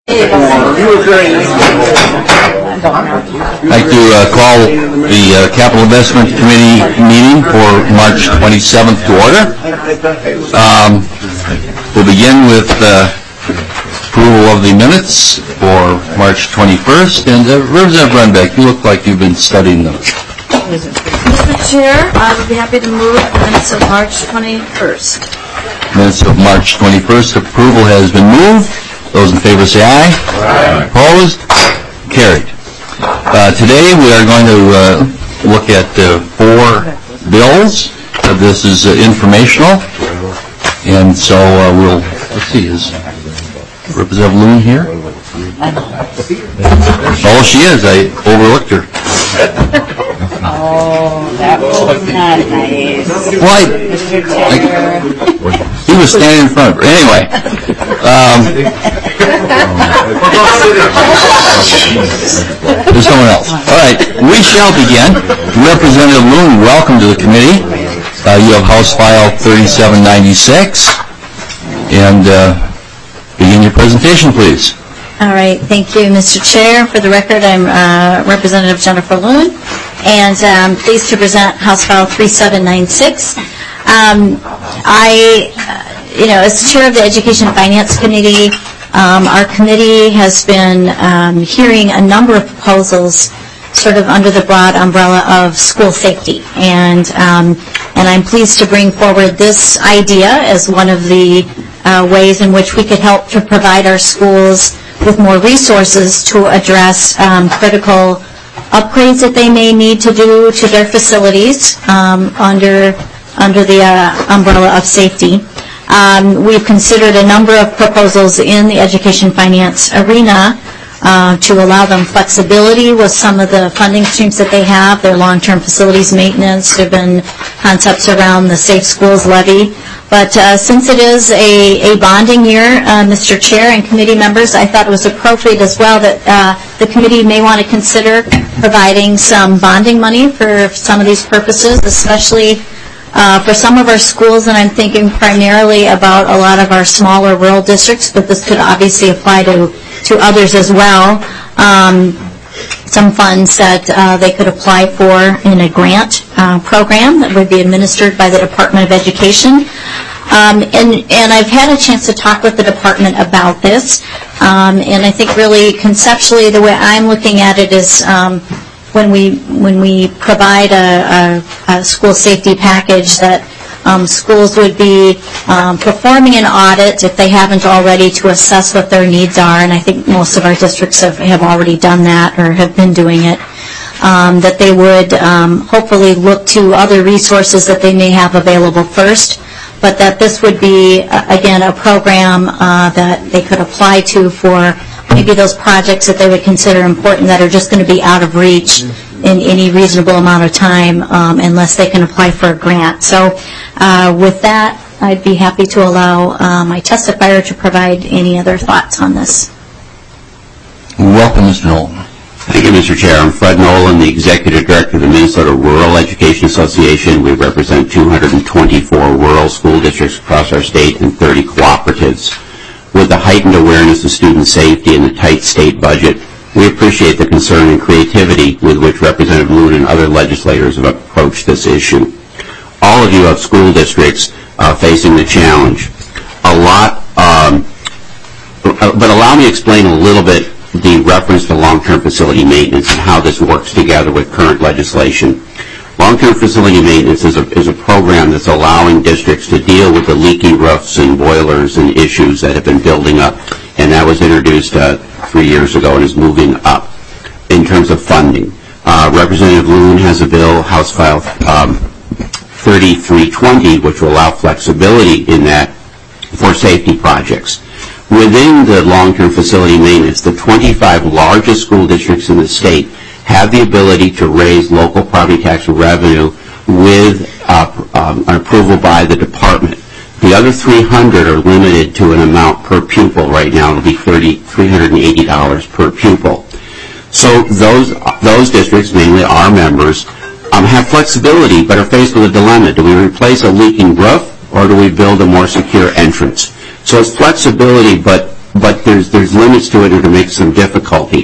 I'd like to call the Capital Investment Committee meeting for March 27th to order. We'll begin with approval of the minutes for March 21st. And Representative Runbeck, you look like you've been studying them. Mr. Chair, I would be happy to move the minutes of March 21st. Minutes of March 21st. Approval has been moved. Those in favor say aye. Aye. Opposed? Carried. Today we are going to look at 4 bills. This is informational. And so let's see, is Representative Loon here? Oh, she is. I overlooked her. Oh, that was not nice. Why? He was standing in front of her. Anyway. There's someone else. All right. We shall begin. Representative Loon, welcome to the committee. You have House File 3796. And begin your presentation, please. All right. Thank you, Mr. Chair. For the record, I'm Representative Jennifer Loon, and I'm pleased to present House File 3796. As chair of the Education and Finance Committee, our committee has been hearing a number of proposals sort of under the broad umbrella of school safety. And I'm pleased to bring forward this idea as one of the ways in which we could help to provide our schools with more resources to address critical upgrades that they may need to do to their facilities under the umbrella of safety. We've considered a number of proposals in the education finance arena to allow them flexibility with some of the funding streams that they have, their long-term facilities maintenance. There have been concepts around the Safe Schools Levy. But since it is a bonding year, Mr. Chair and committee members, I thought it was appropriate as well that the committee may want to consider providing some bonding money for some of these purposes, especially for some of our schools, and I'm thinking primarily about a lot of our smaller rural districts, but this could obviously apply to others as well. Some funds that they could apply for in a grant program that would be administered by the Department of Education. And I've had a chance to talk with the department about this. And I think really conceptually the way I'm looking at it is when we provide a school safety package that schools would be performing an audit if they haven't already to assess what their needs are, and I think most of our districts have already done that or have been doing it, that they would hopefully look to other resources that they may have available first, but that this would be, again, a program that they could apply to for maybe those projects that they would consider important that are just going to be out of reach in any reasonable amount of time unless they can apply for a grant. So with that, I'd be happy to allow my testifier to provide any other thoughts on this. Welcome, Mr. Nolan. Thank you, Mr. Chair. I'm Fred Nolan, the Executive Director of the Minnesota Rural Education Association. We represent 224 rural school districts across our state and 30 cooperatives. With the heightened awareness of student safety and the tight state budget, we appreciate the concern and creativity with which Representative Loon and other legislators have approached this issue. All of you have school districts facing the challenge. But allow me to explain a little bit the reference to long-term facility maintenance and how this works together with current legislation. Long-term facility maintenance is a program that's allowing districts to deal with the leaky roofs and boilers and issues that have been building up, and that was introduced 3 years ago and is moving up in terms of funding. Representative Loon has a bill, House File 3320, which will allow flexibility in that for safety projects. Within the long-term facility maintenance, the 25 largest school districts in the state have the ability to raise local property tax revenue with an approval by the department. The other 300 are limited to an amount per pupil. Right now it'll be $380 per pupil. So those districts, mainly our members, have flexibility but are faced with a dilemma. Do we replace a leaking roof or do we build a more secure entrance? So it's flexibility, but but there's limits to it or to make some difficulty.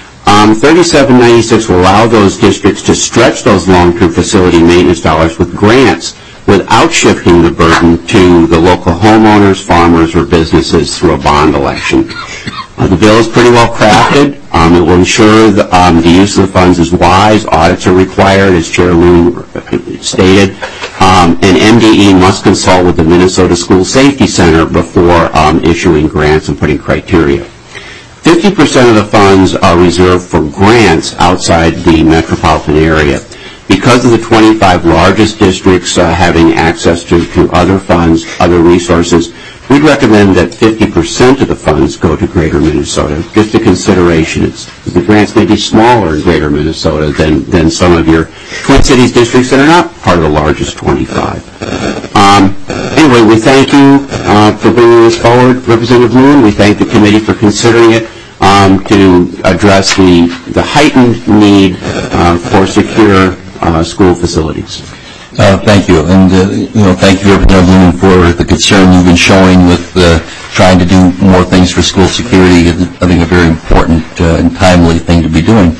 3796 will allow those districts to stretch those long-term facility maintenance dollars with grants without shifting the burden to the local homeowners, farmers, or businesses through a bond election. The bill is pretty well crafted. It will ensure the use of the funds is wise. Audits are required, as Chair Loon stated. And MDE must consult with the Minnesota School Safety Center before issuing grants and putting criteria. 50% of the funds are reserved for grants outside the metropolitan area. Because of the 25 largest districts having access to other funds, other resources, we'd recommend that 50% of the funds go to Greater Minnesota. Just a consideration, the grants may be smaller in Greater Minnesota than some of your Twin Cities districts that are not part of the largest 25. Anyway, we thank you for bringing this forward, Representative Loon. We thank the committee for considering it to address the heightened need for secure school facilities. Thank you, and thank you, Representative Loon, for the concern you've been showing with trying to do more things for school security. I think a very important and timely thing to be doing.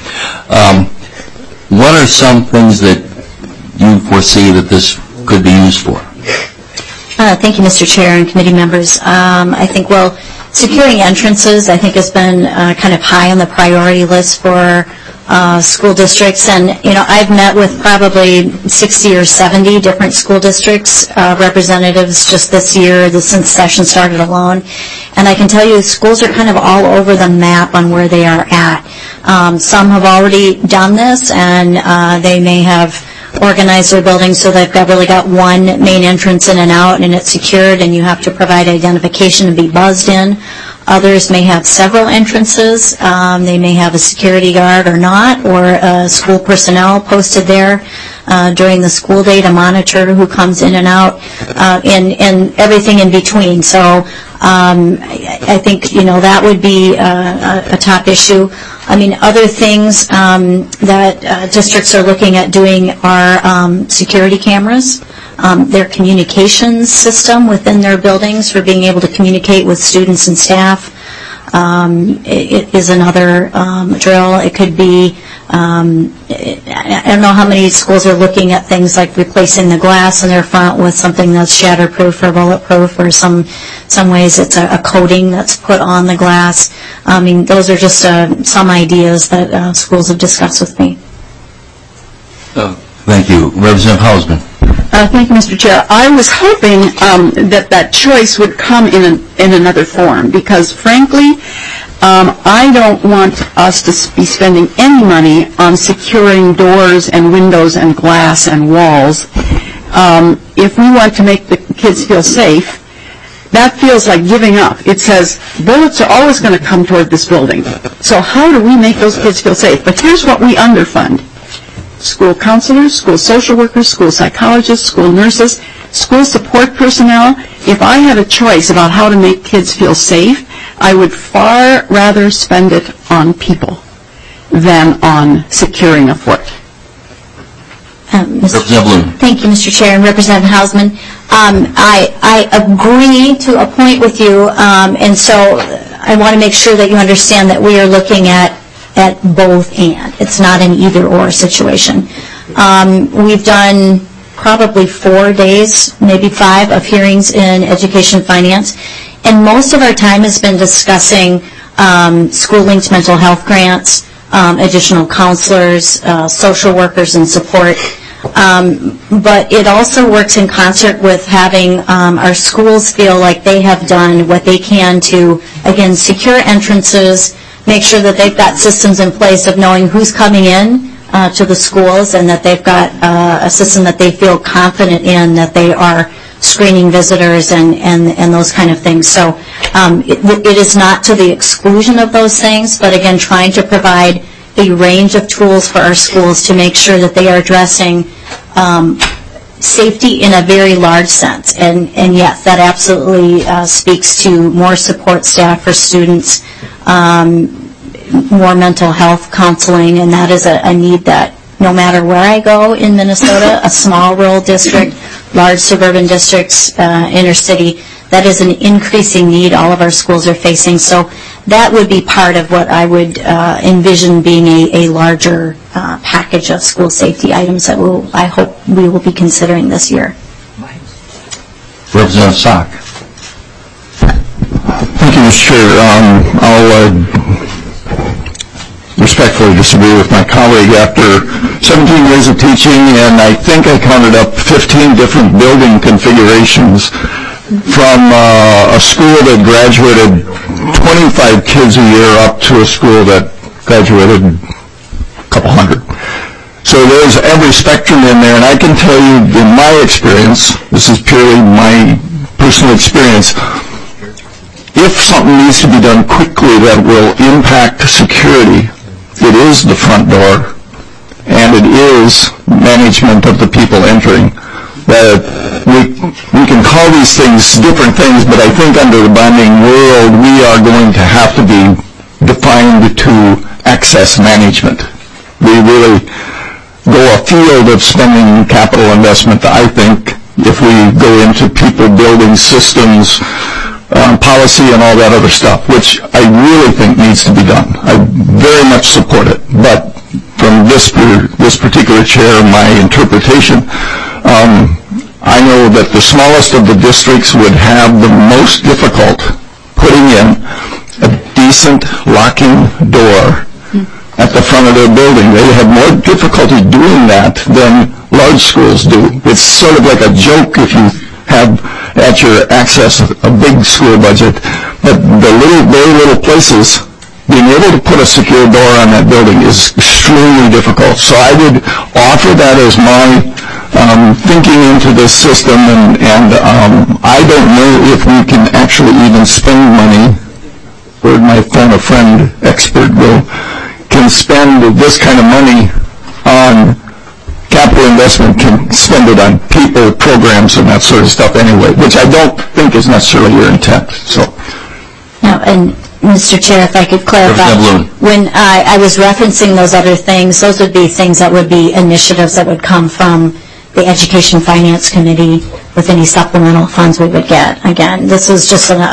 What are some things that you foresee that this could be used for? Thank you, Mr. Chair and committee members. I think, securing entrances, I think, has been kind of high on the priority list for school districts, and I've met with probably 60 or 70 different school districts representatives just this year, since session started alone, and I can tell you schools are kind of all over the map on where they are at. Some have already done this, and they may have organized their buildings so they've really got one main entrance in and out, and it's secured, and you have to provide identification and be buzzed in. Others may have several entrances. They may have a security guard or not, or school personnel posted there during the school day to monitor who comes in and out, and everything in between. So I think that would be a top issue. I mean, other things that districts are looking at doing are security cameras. Their communications system within their buildings for being able to communicate with students and staff it is another drill. It could be, I don't know how many schools are looking at things like replacing the glass in their front with something that's shatterproof or bulletproof, or some ways it's a coating that's put on the glass. I mean, those are just some ideas that schools have discussed with me. Thank you. Representative Hausman. Thank you, Mr. Chair. I was hoping that choice would come in another form, because frankly, I don't want us to be spending any money on securing doors and windows and glass and walls. If we want to make the kids feel safe, that feels like giving up. It says bullets are always going to come toward this building. So how do we make those kids feel safe? But here's what we underfund. School counselors, school social workers, school psychologists, school nurses, school support personnel. If I had a choice about how to make kids feel safe, I would far rather spend it on people than on securing a fort. Thank you, Mr. Chair, and Representative Hausman. I agree to a point with you, and so I want to make sure that you understand that we are looking at both and. It's not an either-or situation. We've done probably 4 days, maybe 5, of hearings in education finance, and most of our time has been discussing school-linked mental health grants, additional counselors, social workers, and support. But it also works in concert with having our schools feel like they have done what they can to, again, secure entrances, make sure that they've got systems in place of knowing who's coming in to the schools, and that they've got a system that they feel confident in, that they are screening visitors and those kind of things. So it is not to the exclusion of those things, but again, trying to provide a range of tools for our schools to make sure that they are addressing safety in a very large sense. And yes, that absolutely speaks to more support staff for students, more mental health counseling, and that is a need that no matter where I go in Minnesota, a small rural district large suburban districts, inner city. That is an increasing need all of our schools are facing. So that would be part of what I would envision being a larger package of school safety items that I hope we will be considering this year. Representative Sock. Thank you, Mr. Chair. I'll respectfully disagree with my colleague. After 17 years of teaching, and I think I counted up 15 different building configurations, from a school that graduated 25 kids a year up to a school that graduated a couple hundred. So there's every spectrum in there, and I can tell you in my experience, this is purely my personal experience, if something needs to be done quickly that will impact security, it is the front door, and it is management of the people entering. We can call these things different things, but I think under the bonding world, we are going to have to be defined to access management. We really go afield of spending capital investment, I think, if we go into people building systems, policy and all that other stuff, which I really think needs to be done. I very much support it. But from this particular chair, my interpretation, I know that the smallest of the districts would have the most difficult putting in a decent locking door at the front of their building. They have more difficulty doing that than large schools do. It's sort of like a joke if you have at your access a big school budget, but the very little places, being able to put a secure door on that building is extremely difficult. So I would offer that as my thinking into this system, and I don't know if we can actually even spend money, where my phone a friend expert will, can spend this kind of money on capital investment, can spend it on people, programs, and that sort of stuff anyway, which I don't think is necessarily your intent. So. Now, and Mr. Chair, if I could clarify, when I was referencing those other things, those would be things that would be initiatives that would come from the Education Finance Committee with any supplemental funds we would get. Again, this is just an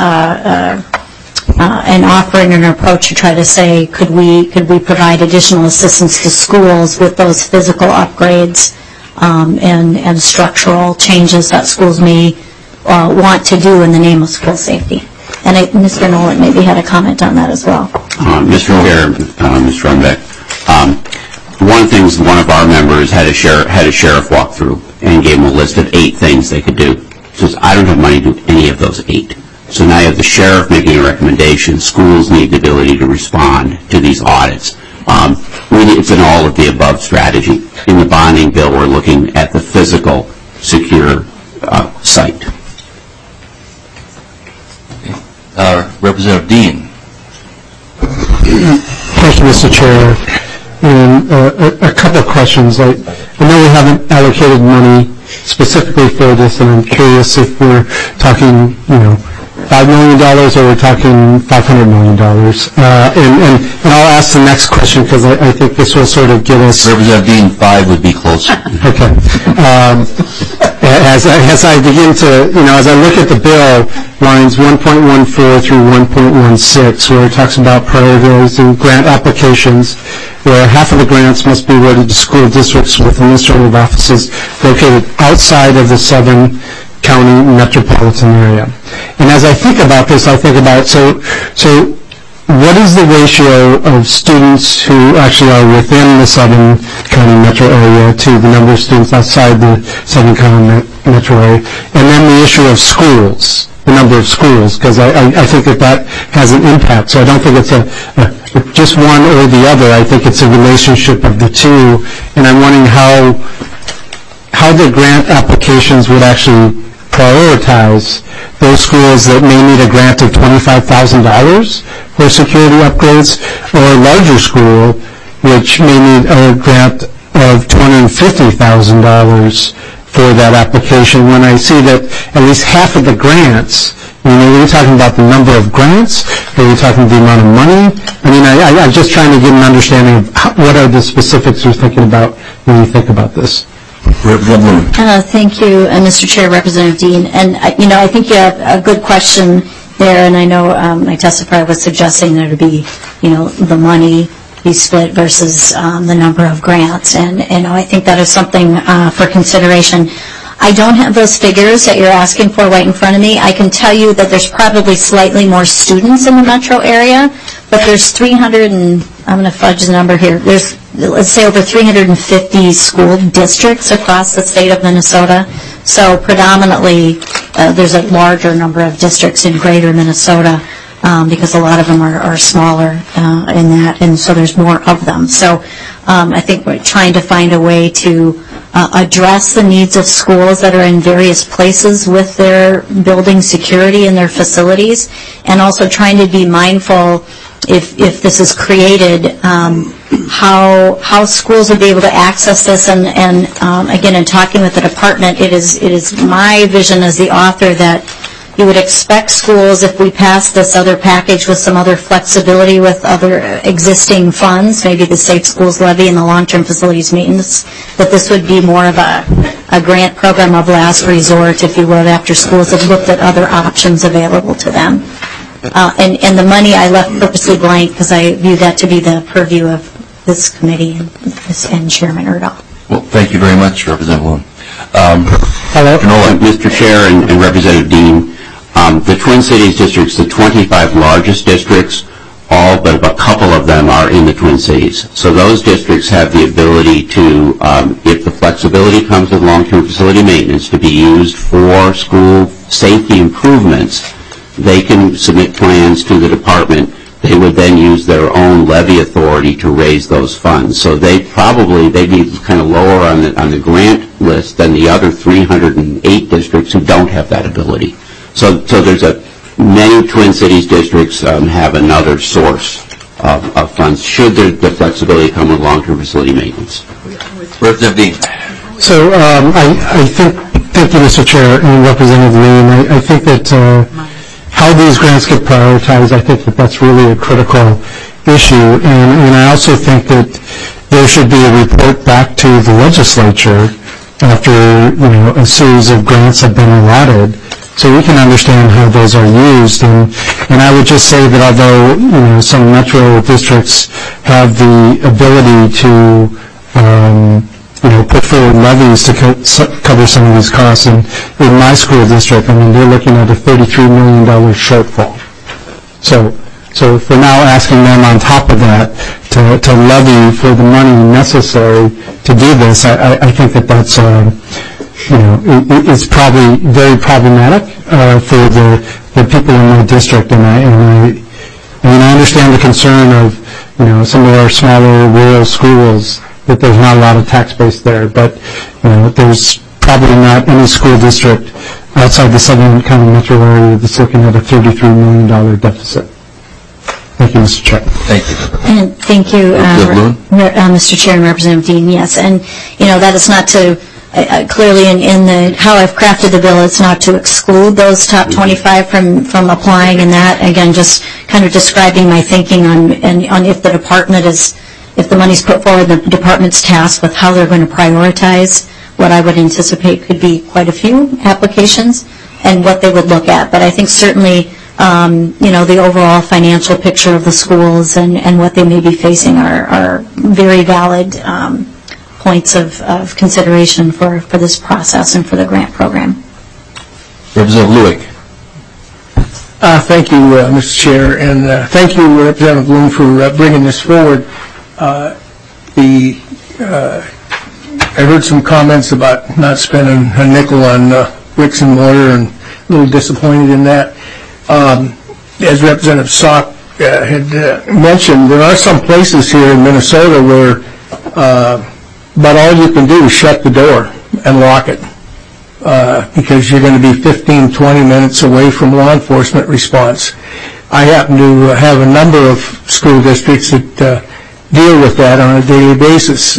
offering and an approach to try to say, could we provide additional assistance to schools with those physical upgrades and structural changes that schools may want to do in the name of school safety. And Mr. Nolan maybe had a comment on that as well. Mr. Chair, Mr. Runbeck, one of the things one of our members had a sheriff walk through and gave him a list of 8 things they could do. Says, I don't have money to do any of those 8. So now you have the sheriff making a recommendation. Schools need the ability to respond to these audits. It's an all-of-the-above strategy. In the bonding bill, we're looking at the physical, secure site. Representative Dean. Thank you, Mr. Chair. And a couple of questions. I know we haven't allocated money specifically for this, and I'm curious if we're talking, $5 million or we're talking $500 million. And I'll ask the next question because I think this will sort of give us... Representative Dean, 5 would be closer. Okay. As I begin to, as I look at the bill, lines 1.14 through 1.16, where it talks about prioritizing grant applications, where half of the grants must be awarded to school districts with administrative offices located outside of the Southern County metropolitan area. And as I think about this, I think about, so what is the ratio of students who actually are within the Southern County metro area to the number of students outside the Southern County metro area? And then the issue of schools, the number of schools, because I think that has an impact. So I don't think it's just one or the other. I think it's a relationship of the two. And I'm wondering how the grant applications would actually prioritize those schools that may need a grant of $25,000 for security upgrades, or a larger school which may need a grant of $250,000 for that application, when I see that at least half of the grants, are we talking about the number of grants? Are we talking the amount of money? I'm just trying to get an understanding of what are the specifics you're thinking about when you think about this. Representative Bloom. Thank you, Mr. Chair, Representative Dean. And, I think you have a good question there, and I know my testifier was suggesting there to be, the money be split versus the number of grants. And, I think that is something for consideration. I don't have those figures that you're asking for right in front of me. I can tell you that there's probably slightly more students in the metro area, but there's 300 and, I'm going to fudge the number here, there's, let's say, over 350 school districts across the state of Minnesota. So predominantly, there's a larger number of districts in greater Minnesota because a lot of them are smaller in that, and so there's more of them. So I think we're trying to find a way to address the needs of schools that are in various places with their building security and their facilities, and also trying to be mindful if this is created, how schools would be able to access this. And again, in talking with the department, it is my vision as the author that you would expect schools, if we pass this other package with some other flexibility with other existing funds, maybe the Safe Schools Levy and the long-term facilities maintenance, that this would be more of a grant program of last resort, if you will, after schools have looked at other options available to them. And the money I left purposely blank because I view that to be the purview of this committee and Chairman Erdahl. Well, thank you very much, Representative Bloom. Hello, Mr. Chair and Representative Dean. The Twin Cities districts, the 25 largest districts, all but a couple of them are in the Twin Cities. So those districts have the ability to, if the flexibility comes with long-term facility maintenance, to be used for school safety improvements. They can submit plans to the department. They would then use their own levy authority to raise those funds. So they'd be kind of lower on the grant list than the other 308 districts who don't have that ability. So there's many Twin Cities districts have another source of funds should the flexibility come with long-term facility maintenance. Representative Dean. So I think, thank you, Mr. Chair and Representative Lee, I think that how these grants get prioritized, I think that that's really a critical issue. And I also think that there should be a report back to the legislature after a series of grants have been allotted, so we can understand how those are used. And I would just say that although some metro districts have the ability to put forward levies to cover some of these costs, and in my school district, they're looking at a $33 million shortfall. So if we're now asking them on top of that to levy for the money necessary to do this, I think that that's it's probably very problematic for the people in my district. And I understand the concern of some of our smaller rural schools, that there's not a lot of tax base there, but there's probably not any school district outside the Southern County metro area that's looking at a $33 million deficit. Thank you, Mr. Chair. Thank you. And thank you, Mr. Chair and Representative Dean. Yes, and that is not to clearly in how I've crafted the bill, it's not to exclude those top 25 from applying, and that again just kind of describing my thinking on if the department if the money's put forward, the department's tasked with how they're going to prioritize what I would anticipate could be quite a few applications and what they would look at. But I think certainly, the overall financial picture of the schools and what they may be facing are very valid points of consideration for this process and for the grant program. Representative Lewick. Thank you, Mr. Chair, and thank you, Representative Bloom, for bringing this forward. I heard some comments about not spending a nickel on bricks and mortar, and a little disappointed in that. As Representative Salk had mentioned, there are some places here in Minnesota where about all you can do is shut the door and lock it because you're going to be 15, 20 minutes away from law enforcement response. I happen to have a number of school districts that deal with that on a daily basis.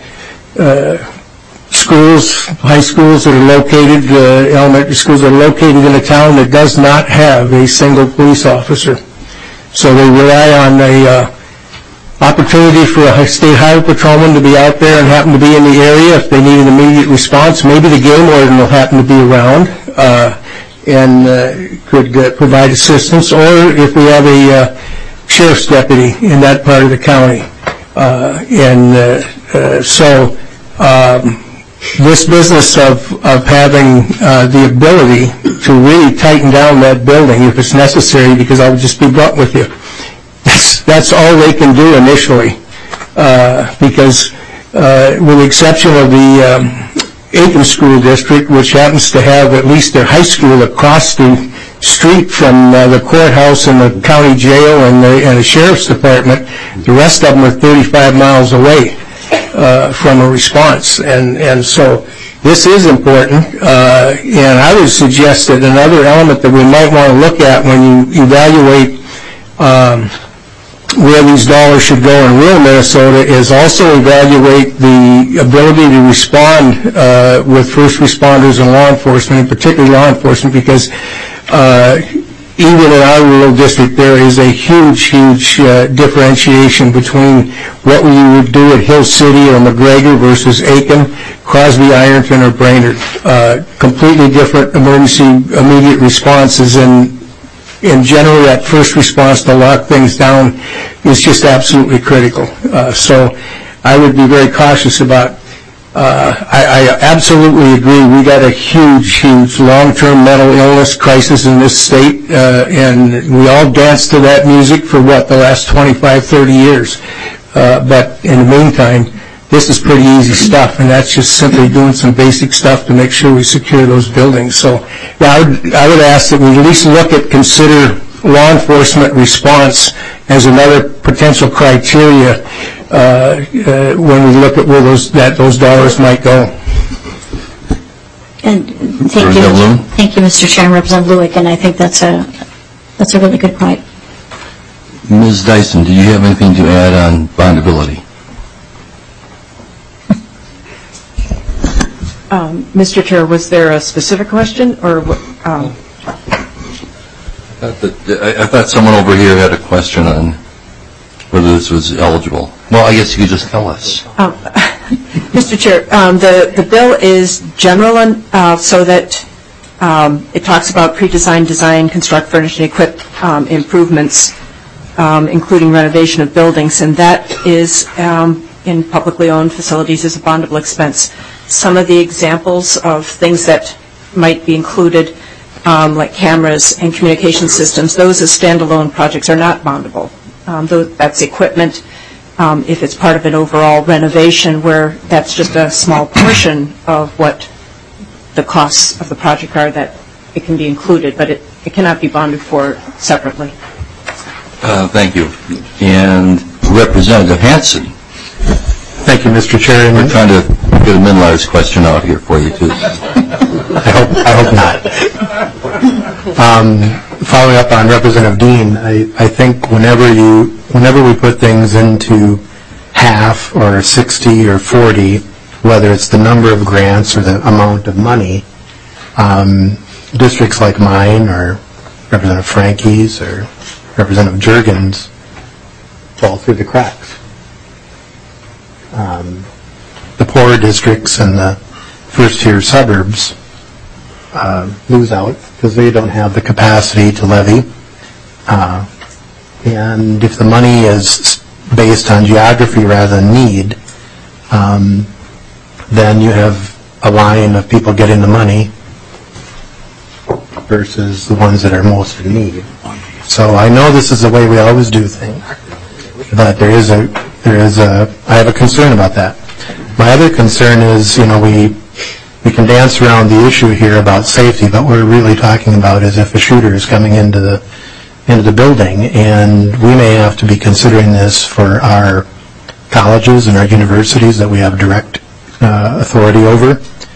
Schools, high schools that are located, elementary schools that are located in a town that does not have a single police officer. So they rely on opportunity for a state highway patrolman to be out there and happen to be in the area if they need an immediate response. Maybe the game warden will happen to be around and could provide assistance, or if we have a sheriff's deputy in that part of the county. So this business of having the ability to really tighten down that building if it's necessary, because I would just be blunt with you, that's all they can do initially, because with the exception of the Aiken School District, which happens to have at least their high school across the street from the courthouse and the county jail and the sheriff's department, the rest of them are 35 miles away from a response. And so this is important, and I would suggest that another element that we might want to look at when you evaluate where these dollars should go in rural Minnesota is also evaluate the ability to respond with first responders and law enforcement, and particularly law enforcement, because even in our rural district there is a huge differentiation between what we would do at Hill City or McGregor versus Aiken, Crosby, Ironton, or Brainerd. Completely different emergency immediate responses, and generally that first response to lock things down is just absolutely critical. So I would be very cautious about, I absolutely agree, we got a huge long-term mental illness crisis in this state, and we all danced to that music for the last 25, 30 years. But in the meantime, this is pretty easy stuff, and that's just simply doing some basic stuff to make sure we secure those buildings. So I would ask that we at least consider law enforcement response as another potential criteria when we look at where those dollars might go. And thank you, Mr. Chairman, Representative Lewick, and I think that's a really good point. Ms. Dyson, do you have anything to add on bondability? Mr. Chair, was there a specific question, or what? I thought someone over here had a question on whether this was eligible. Well, I guess you could just tell us. Mr. Chair, the bill is general, so that it talks about pre-design, design, construct, furnish, and equip improvements, including renovation of buildings, and that is in publicly owned facilities is a bondable expense. Some of the examples of things that might be included, like cameras and communication systems, those as standalone projects are not bondable. That's equipment. If it's part of an overall renovation where that's just a small portion of what the costs of the project are, that it can be included, but it cannot be bonded for separately. Thank you. And Representative Hanson. Thank you, Mr. Chair. We're trying to get a Minlar's question out here for you, too. I hope not. Following up on Representative Dean, I think whenever we put things into half or 60 or 40, whether it's the number of grants or the amount of money, districts like mine or Representative Frankie's or Representative Juergens fall through the cracks. The poorer districts and the first-tier suburbs lose out because they don't have the capacity to levy. And if the money is based on geography rather than need, then you have a line of people getting the money versus the ones that are most in need. So I know this is the way we always do things, but I have a concern about that. My other concern is, we can dance around the issue here about safety, but what we're really talking about is if a shooter is coming into the building, and we may have to be considering this for our colleges and our universities that we have direct authority over.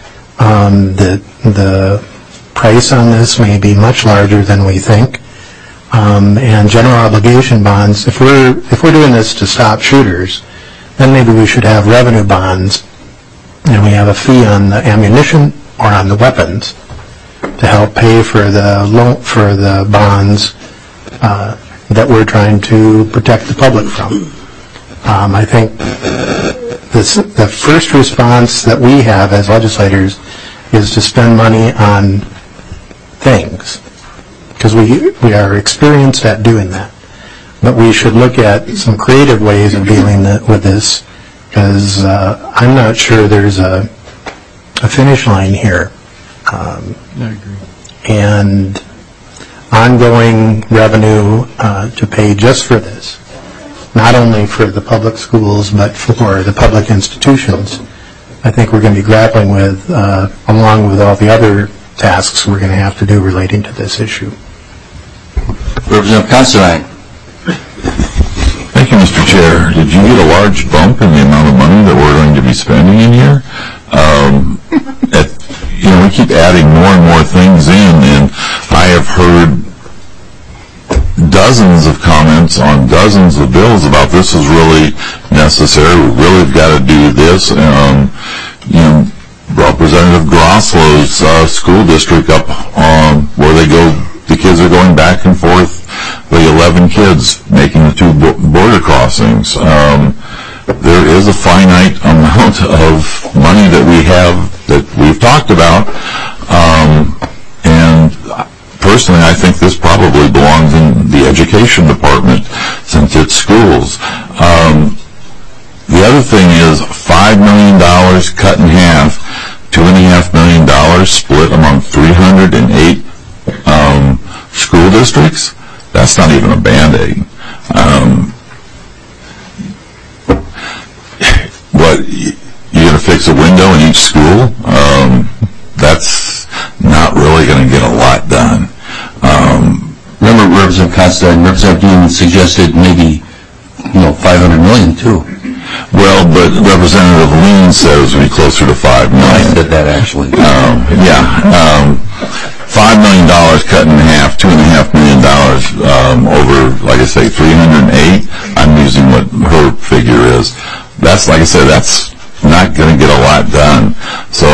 The price on this may be much larger than we think. And general obligation bonds, if we're doing this to stop shooters, then maybe we should have revenue bonds, and we have a fee on the ammunition or on the weapons to help pay for the bonds that we're trying to protect the public from. I think the first response that we have as legislators is to spend money on things, because we are experienced at doing that. But we should look at some creative ways of dealing with this, because I'm not sure there's a finish line here. I agree. And ongoing revenue to pay just for this, not only for the public schools, but for the public institutions, I think we're going to be grappling with, along with all the other tasks we're going to have to do relating to this issue. Representative Considine. Thank you, Mr. Chair. Did you get a large bump in the amount of money that we're going to be spending in here? We keep adding more and more things in, and I have heard dozens of comments on dozens of bills about this is really necessary. We really got to do this. Representative Grosslow's school district up where the kids are going back and forth, the 11 kids making the 2 border crossings. There is a finite amount of money that we have that we've talked about, and personally I think this probably belongs in the education department since it's schools. The other thing is $5 million cut in half, $2.5 million split among 308 school districts. That's not even a Band-Aid. But you're going to fix a window in each school? That's not really going to get a lot done. Remember, Representative Considine, Representative Dean suggested maybe, $500 million too. Well, but Representative Lean says we'd be closer to $5 million. I said that actually. $5 million cut in half, $2.5 million over, like I say, 308. I'm using what her figure is. That's, like I said, that's not going to get a lot done. So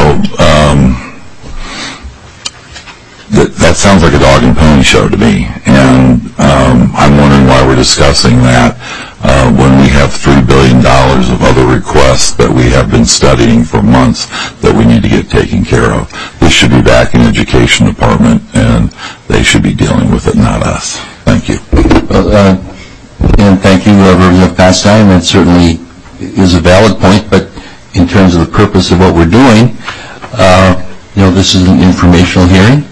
that sounds like a dog and pony show to me, and I'm wondering why we're discussing that when we have $3 billion of other requests that we have been studying for months that we need to get taken care of. This should be back in the education department, and they should be dealing with it, not us. Thank you. And thank you, Representative Considine. That certainly is a valid point, but in terms of the purpose of what we're doing, this is an informational hearing.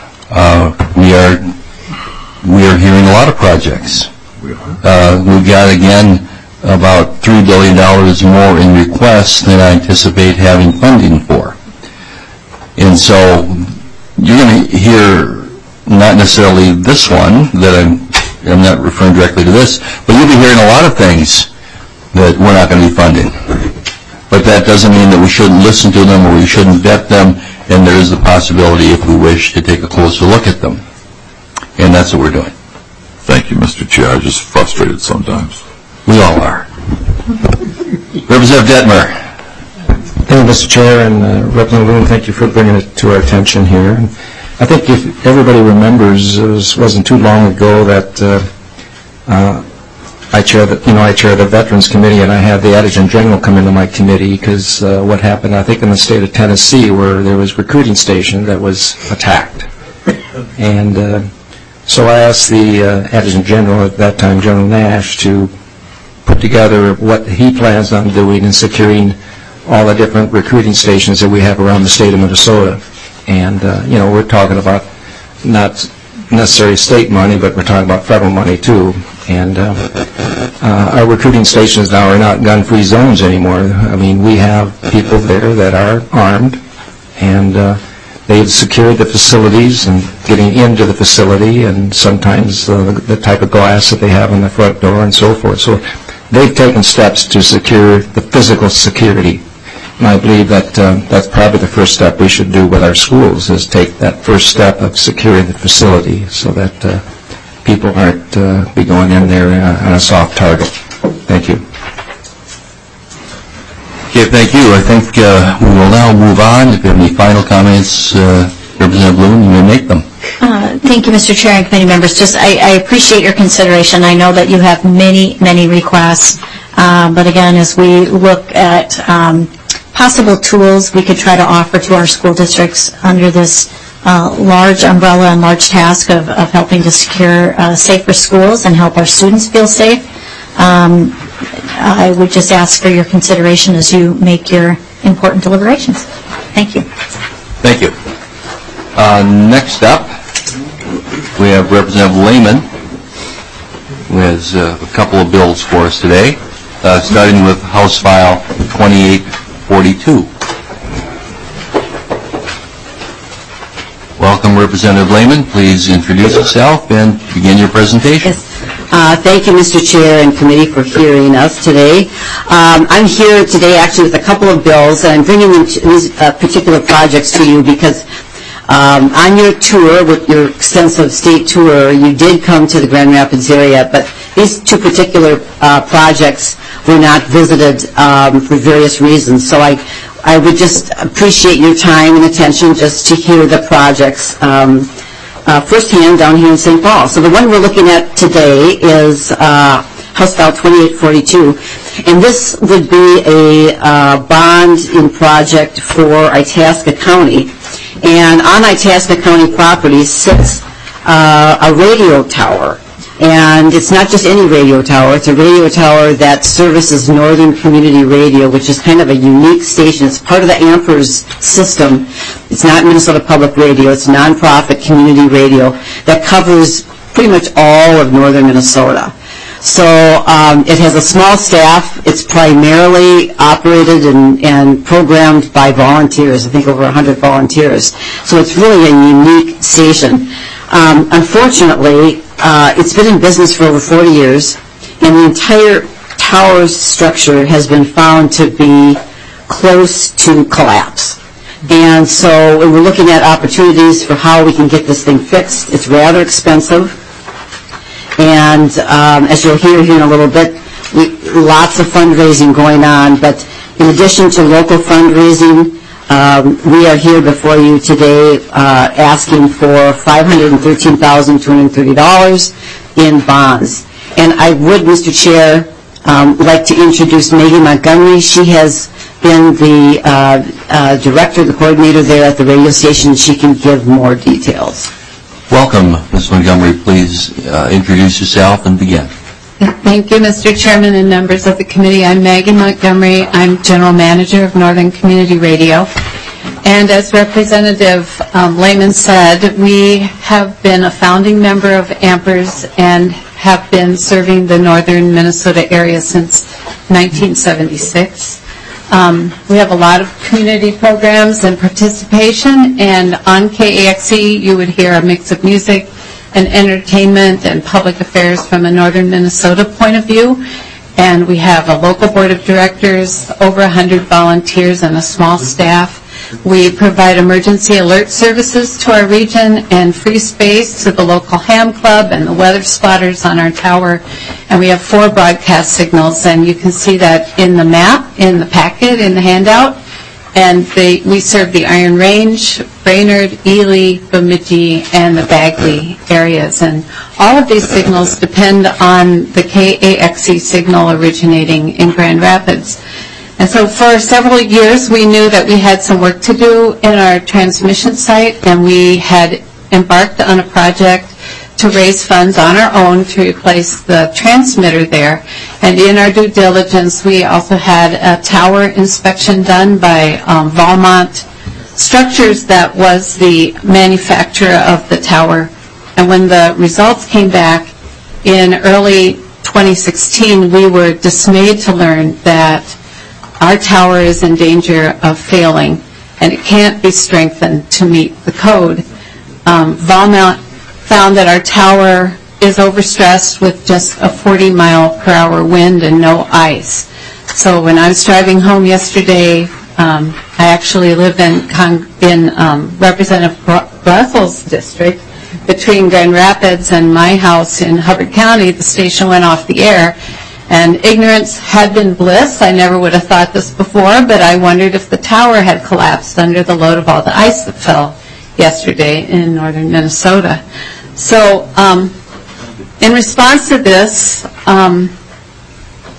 We are hearing a lot of projects. We've got, again, about $3 billion more in requests than I anticipate having funding for. And so you're going to hear not necessarily this one, that I'm not referring directly to this, but you'll be hearing a lot of things that we're not going to be funding. But that doesn't mean that we shouldn't listen to them or we shouldn't vet them, and there is the possibility, if we wish, to take a closer look at them. And that's what we're doing. Thank you, Mr. Chair. I'm just frustrated sometimes. We all are. Representative Detmer. Thank you, Mr. Chair, and Representative Loon, thank you for bringing it to our attention here. I think if everybody remembers, it wasn't too long ago that I chair the Veterans Committee, and I had the Adjutant General come into my committee because what happened, I think, in the state of Tennessee, where there was a recruiting station that was attacked. And so I asked the Adjutant General at that time, General Nash, to put together what he plans on doing in securing all the different recruiting stations that we have around the state of Minnesota. And, we're talking about not necessarily state money, but we're talking about federal money, too. And our recruiting stations now are not gun-free zones anymore. I mean, we have people there that are armed, and they've secured the facilities and getting into the facility, and sometimes the type of glass that they have on the front door and so forth. So they've taken steps to secure the physical security. And I believe that that's probably the first step we should do with our schools, is take that first step of securing the facility so that people aren't be going in there on a soft target. Thank you. Okay, thank you. I think we will now move on. If you have any final comments, Representative Loon, you may make them. Thank you, Mr. Chair and committee members. I appreciate your consideration. I know that you have many, many requests. But again, as we look at possible tools we could try to offer to our school districts under this large umbrella and large task of helping to secure safer schools and help our students feel safe, I would just ask for your consideration as you make your important deliberations. Thank you. Thank you. Next up, we have Representative Lehman, who has a couple of bills for us today, starting with House File 2842. Welcome, Representative Lehman. Please introduce yourself and begin your presentation. Yes. Thank you, Mr. Chair and Committee, for hearing us today. I'm here today actually with a couple of bills, and I'm bringing these particular projects to you because on your tour, with your extensive state tour, you did come to the Grand Rapids area, but these two particular projects were not visited for various reasons. So I would just appreciate your time and attention just to hear the projects firsthand down here in St. Paul. So the one we're looking at today is House File 2842, and this would be a bond in project for Itasca County. And on Itasca County property sits a radio tower. And it's not just any radio tower. It's a radio tower that services Northern Community Radio, which is kind of a unique station. It's part of the AMPERS system. It's not Minnesota Public Radio. It's nonprofit community radio that covers pretty much all of northern Minnesota. So it has a small staff. It's primarily operated and programmed by volunteers, I think over 100 volunteers. So it's really a unique station. Unfortunately, it's been in business for over 40 years, and the entire tower structure has been found to be close to collapse. And so we're looking at opportunities for how we can get this thing fixed. It's rather expensive. And as you'll hear here in a little bit, lots of fundraising going on. But in addition to local fundraising, we are here before you today asking for $513,230 in bonds. And I would, Mr. Chair, like to introduce Maggie Montgomery. She has been the director, the coordinator there at the radio station. She can give more details. Welcome, Ms. Montgomery. Please introduce yourself and begin. Thank you, Mr. Chairman and members of the committee. I'm Maggie Montgomery. I'm General Manager of Northern Community Radio. And as Representative Lehman said, we have been a founding member of AMPERS and have been serving the northern Minnesota area since 1976. We have a lot of community programs and participation, and on KAXE you would hear a mix of music and entertainment and public affairs from a northern Minnesota point of view. And we have a local board of directors, over 100 volunteers, and a small staff. We provide emergency alert services to our region and free space to the local ham club and the weather spotters on our tower. And we have 4 broadcast signals, and you can see that in the map, in the packet, in the handout. And we serve the Iron Range, Brainerd, Ely, Bemidji, and the Bagley areas. And all of these signals depend on the KAXE signal originating in Grand Rapids. And so for several years, we knew that we had some work to do in our transmission site, and we had embarked on a project to raise funds on our own to replace the transmitter there. And in our due diligence, we also had a tower inspection done by Valmont Structures, that was the manufacturer of the tower. And when the results came back in early 2016, we were dismayed to learn that our tower is in danger of failing, and it can't be strengthened to meet the code. Valmont found that our tower is overstressed with just a 40-mile-per-hour wind and no ice. So when I was driving home yesterday, I actually live in Representative Russell's district. Between Grand Rapids and my house in Hubbard County, the station went off the air. And ignorance had been bliss. I never would have thought this before, but I wondered if the tower had collapsed under the load of all the ice that fell yesterday in northern Minnesota. So in response to this,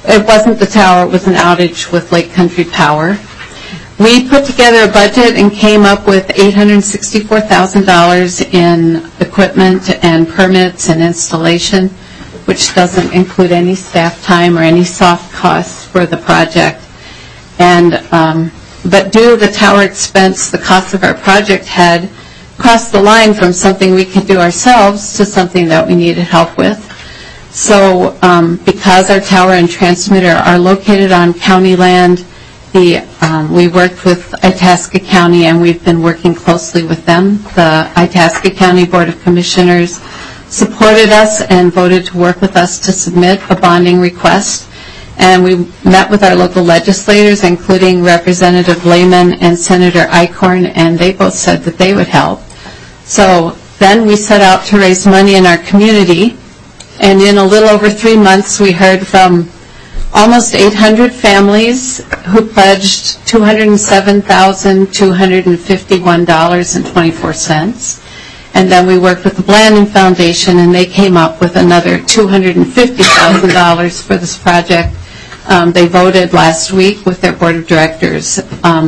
it wasn't the tower, it was an outage with Lake Country Power. We put together a budget and came up with $864,000 in equipment and permits and installation, which doesn't include any staff time or any soft costs for the project. But due to the tower expense, the cost of our project had crossed the line from something we could do ourselves to something that we needed help with. So because our tower and transmitter are located on county land, we worked with Itasca County, and we've been working closely with them. The Itasca County Board of Commissioners supported us and voted to work with us to submit a bonding request. And we met with our local legislators, including Representative Lehman and Senator Eichhorn, and they both said that they would help. So then we set out to raise money in our community, and in a little over 3 months we heard from almost 800 families who pledged $207,251.24. And then we worked with the Blandon Foundation, and they came up with another $250,000 for this project. They voted last week with their board of directors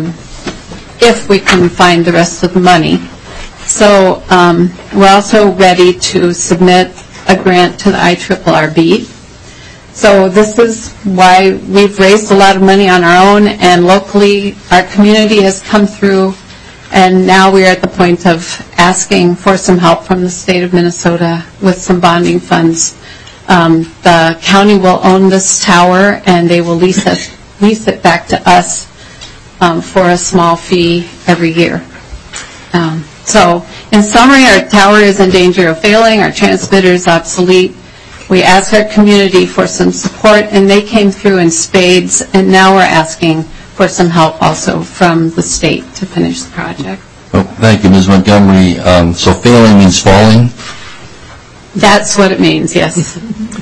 if we can find the rest of the money. So we're also ready to submit a grant to the IRRB. So this is why we've raised a lot of money on our own, and locally our community has come through, and now we're at the point of asking for some help from the state of Minnesota with some bonding funds. The county will own this tower, and they will lease it back to us for a small fee every year. So in summary, our tower is in danger of failing, our transmitter is obsolete. We asked our community for some support, and they came through in spades, and now we're asking for some help also from the state to finish the project. Oh, thank you, Ms. Montgomery. So failing means falling? That's what it means, yes.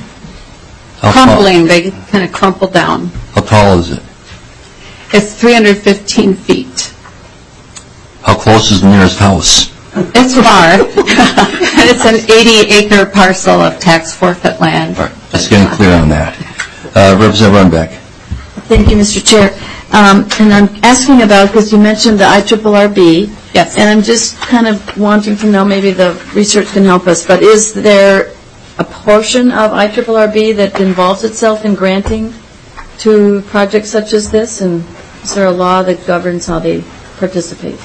Crumbling, they kind of crumple down. How tall is it? It's 315 feet. How close is the nearest house? It's far. It's an 80-acre parcel of tax forfeit land. All right, just getting clear on that. Representative Runbeck. Thank you, Mr. Chair. And I'm asking about, because you mentioned the IRRB. Yes. And I'm just kind of wanting to know, maybe the research can help us, but is there a portion of IRRB that involves itself in granting to projects such as this? And is there a law that governs how they participate?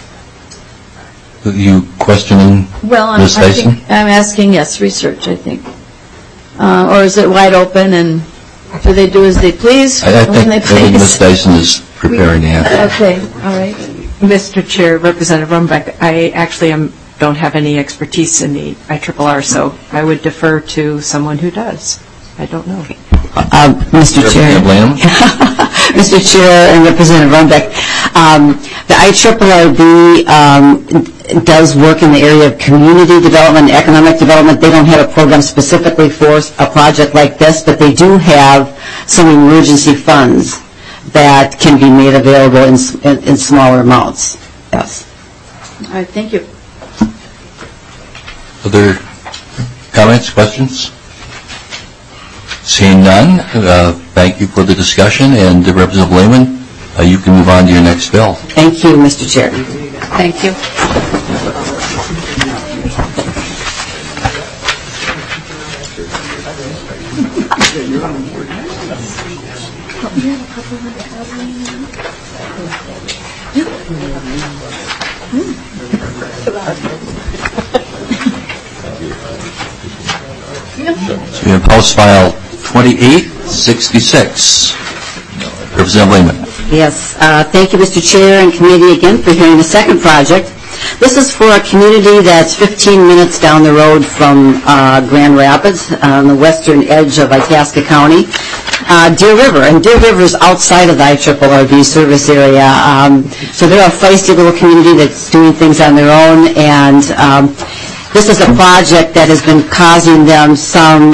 You questioning Ms. Tyson? I'm asking, yes, research, I think. Or is it wide open, and do they do as they please when they please? I think Ms. Tyson is preparing to answer. Okay, all right. Mr. Chair, Representative Rumbeck, I actually don't have any expertise in the IRRR, so I would defer to someone who does. I don't know. Mr. Chair. Mr. Chair and Representative Rumbeck, the IRRB does work in the area of community development and economic development. They don't have a program specifically for a project like this, but they do have some emergency funds that can be made available in smaller amounts. Yes. All right, thank you. Other comments, questions? Seeing none, thank you for the discussion, and Representative Lehman, you can move on to your next bill. Thank you, Mr. Chair. Thank you. So we have House File 2866. Representative Lehman. Yes. Thank you, Mr. Chair and committee, again for hearing the second project. This is for a community that's 15 minutes down the road from Grand Rapids on the western edge of Itasca County. Deer River, and Deer River is outside of the IRRB service area. So they're a feisty little community that's doing things on their own, and this is a project that has been causing them some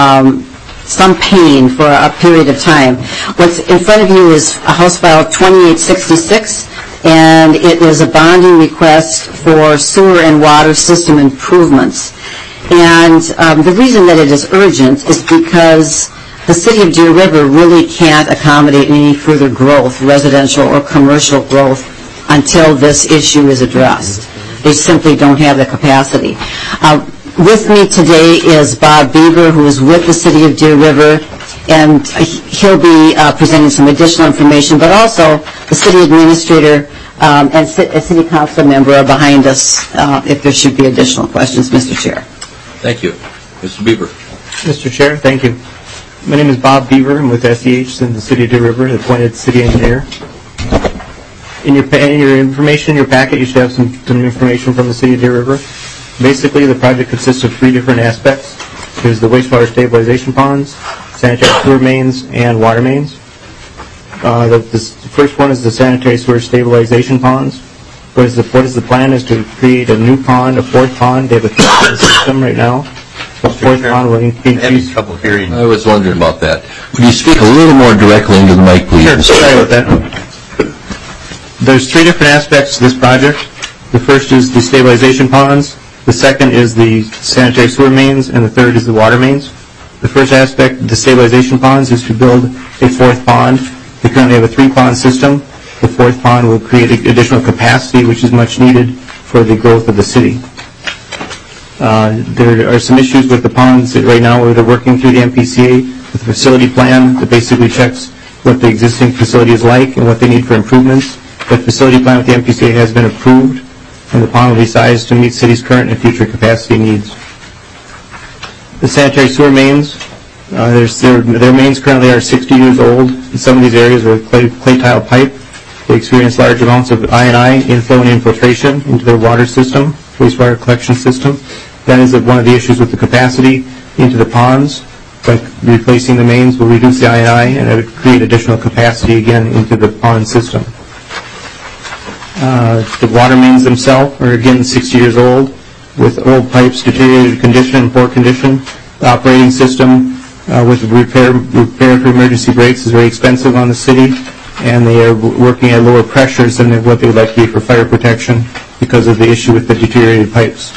pain for a period of time. What's in front of you is House File 2866, and it is a bonding request for sewer and water system improvements. And the reason that it is urgent is because the city of Deer River really can't accommodate any further growth, residential or commercial growth, until this issue is addressed. They simply don't have the capacity. With me today is Bob Beaver, who is with the city of Deer River, and he'll be presenting some additional information, but also the city administrator and a city council member are behind us if there should be additional questions, Mr. Chair. Thank you. Mr. Beaver. Mr. Chair, thank you. My name is Bob Beaver. I'm with SEH in the city of Deer River, appointed city engineer. In your information in your packet, you should have some information from the city of Deer River. Basically, the project consists of 3 different aspects. There's the wastewater stabilization ponds, sanitary sewer mains, and water mains. The first one is the sanitary sewer stabilization ponds. What is the plan is to create a new pond, a 4th pond. They have a 3-pond system right now. The 4th pond will increase. I was wondering about that. Would you speak a little more directly into the mic, please? Sure, sorry about that. There's 3 different aspects to this project. The first is the stabilization ponds. The second is the sanitary sewer mains, and the third is the water mains. The first aspect, the stabilization ponds, is to build a 4th pond. We currently have a 3-pond system. The 4th pond will create additional capacity, which is much needed for the growth of the city. There are some issues with the ponds right now where they're working through the MPCA with a facility plan that basically checks what the existing facility is like and what they need for improvements. The facility plan with the MPCA has been approved, and the pond will be sized to meet city's current and future capacity needs. The sanitary sewer mains, their mains currently are 60 years old. In some of these areas are clay tile pipe. They experience large amounts of I&I inflow and infiltration into their water system, wastewater collection system. That is one of the issues with the capacity into the ponds. By replacing the mains will reduce the I&I, and it would create additional capacity again into the pond system. The water mains themselves are again 60 years old with old pipes, deteriorated condition, poor condition. The operating system with repair for emergency breaks is very expensive on the city, and they are working at lower pressures than what they would like to be for fire protection because of the issue with the deteriorated pipes.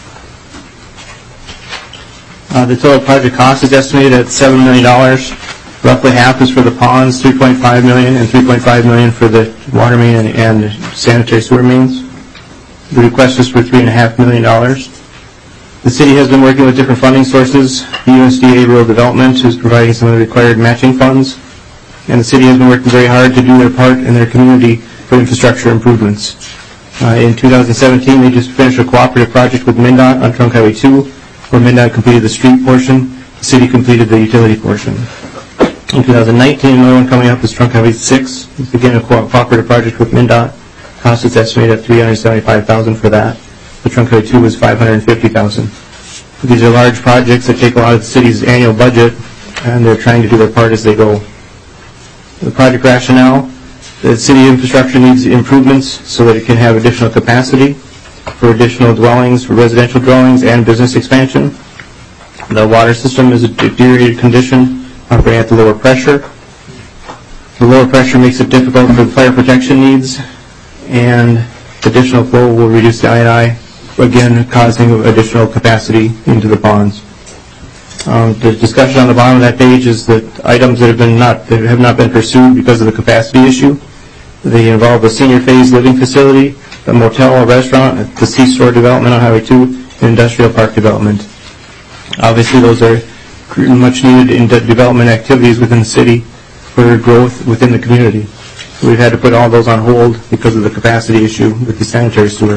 The total project cost is estimated at $7 million. Roughly half is for the ponds, $3.5 million, and $3.5 million for the water main and sanitary sewer mains. The request is for $3.5 million. The city has been working with different funding sources. The USDA Rural Development is providing some of the required matching funds, and the city has been working very hard to do their part in their community for infrastructure improvements. In 2017, they just finished a cooperative project with MnDOT on Trunk Highway 2, where MnDOT completed the street portion, the city completed the utility portion. In 2019, another one coming up is Trunk Highway 6. It's again a cooperative project with MnDOT. Cost is estimated at $375,000 for that. The Trunk Highway 2 was $550,000. These are large projects that take a lot of the city's annual budget, and they're trying to do their part as they go. The project rationale, the city infrastructure needs improvements so that it can have additional capacity for additional dwellings, for residential dwellings, and business expansion. The water system is a deteriorated condition, operating at the lower pressure. The lower pressure makes it difficult for the fire protection needs, and additional flow will reduce the I&I, again causing additional capacity into the ponds. The discussion on the bottom of that page is that items that have not been pursued because of the capacity issue. They involve a senior phase living facility, a motel, a restaurant, the C-store development on Highway 2, and industrial park development. Obviously, those are much needed in development activities within the city for growth within the community. So we've had to put all those on hold because of the capacity issue with the sanitary sewer.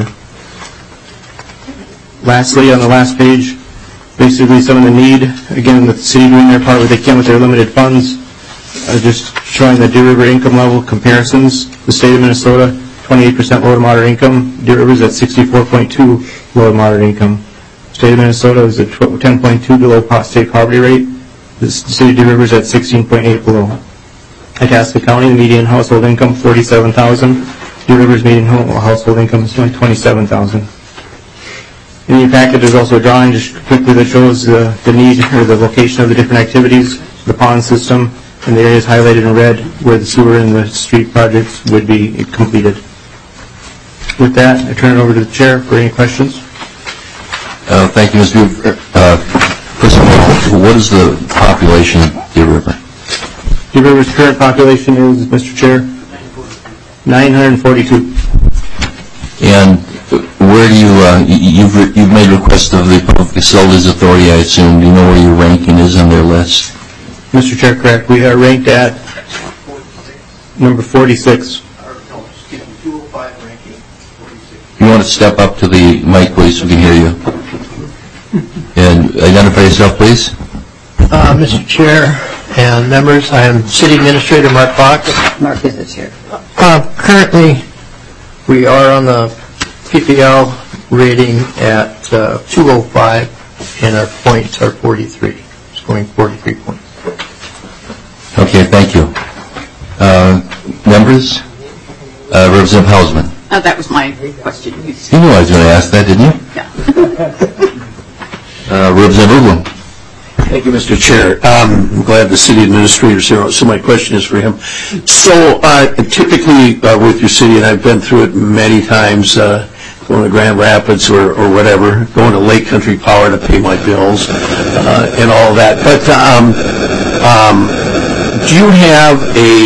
Lastly, on the last page, basically some of the need, again, the city doing their part where they can with their limited funds, just showing the Deer River income level comparisons. The state of Minnesota, 28% low to moderate income. Deer River is at 64.2 low to moderate income. State of Minnesota is at 10.2 below state poverty rate. The city of Deer River is at 16.8 below. Itasca County, the median household income, $47,000. Deer River's median household income is only $27,000. In your packet, there's also a drawing just quickly that shows the need or the location of the different activities, the pond system, and the areas highlighted in red where the sewer and the street projects would be completed. With that, I turn it over to the chair for any questions. Thank you, Mr. Beaver. First of all, what is the population Deer River? Deer River's current population is, Mr. Chair, 942. And where do you've made request of the Public Facilities Authority, I assume. Do you know where your ranking is on their list? Mr. Chair, correct. We are ranked at number 46. You want to step up to the mic, please, so we can hear you. And identify yourself, please. Mr. Chair and members, I am City Administrator Mark Fox. Mark is the chair. Currently, we are on the PPL rating at 205, and our points are 43. Scoring 43 points. Okay, thank you. Members? Representative Hausman. That was my question. You knew I was going to ask that, didn't you? Yeah. Representative Uglum. Thank you, Mr. Chair. I'm glad the city administrator is here, so my question is for him. So typically with your city, and I've been through it many times, going to Grand Rapids or whatever, going to Lake Country Power to pay my bills and all that. But do you have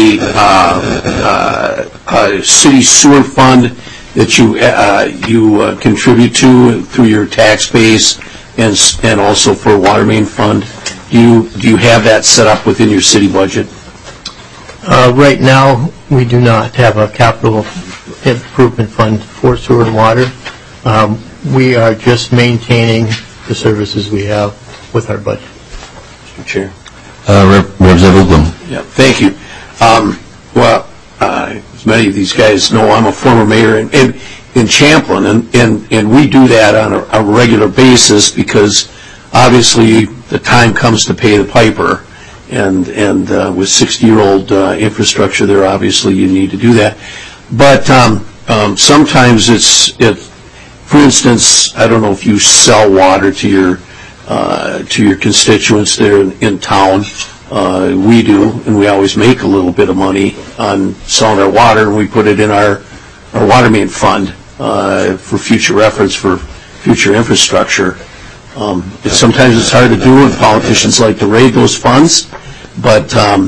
a city sewer fund that you contribute to through your tax base and also for a water main fund? Do you have that set up within your city budget? Right now, we do not have a capital improvement fund for sewer and water. We are just maintaining the services we have with our budget. Mr. Chair. Representative Uglum. Yeah, thank you. Well, as many of these guys know, I'm a former mayor in Champlin, and we do that on a regular basis because obviously the time comes to pay the piper, and with 60-year-old infrastructure there, obviously you need to do that. But sometimes for instance, I don't know if you sell water to your constituents there in town. We do, and we always make a little bit of money on selling our water, and we put it in our water main fund for future reference for future infrastructure. Sometimes it's hard to do, and politicians like to raid those funds, but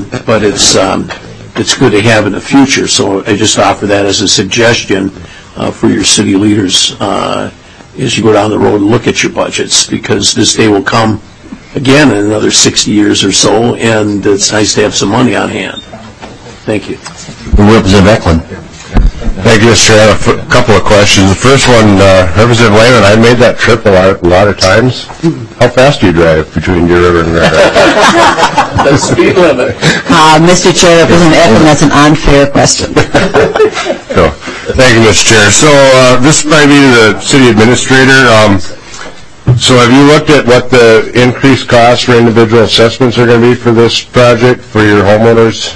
it's good to have in the future. So I just offer that as a suggestion for your city leaders as you go down the road and look at your budgets, because this day will come again in another 60 years or so, and it's nice to have some money on hand. Thank you. Representative Eklund. Thank you, Mr. Chair. I have a couple of questions. The first one, Representative Lehman, I made that trip a lot of times. How fast do you drive between Deer River and Grand Rapids? The speed limit. Mr. Chair, Representative Eklund, that's an unfair question. Thank you, Mr. Chair. So this might be the city administrator. So have you looked at what the increased costs for individual assessments are going to be for this project for your homeowners?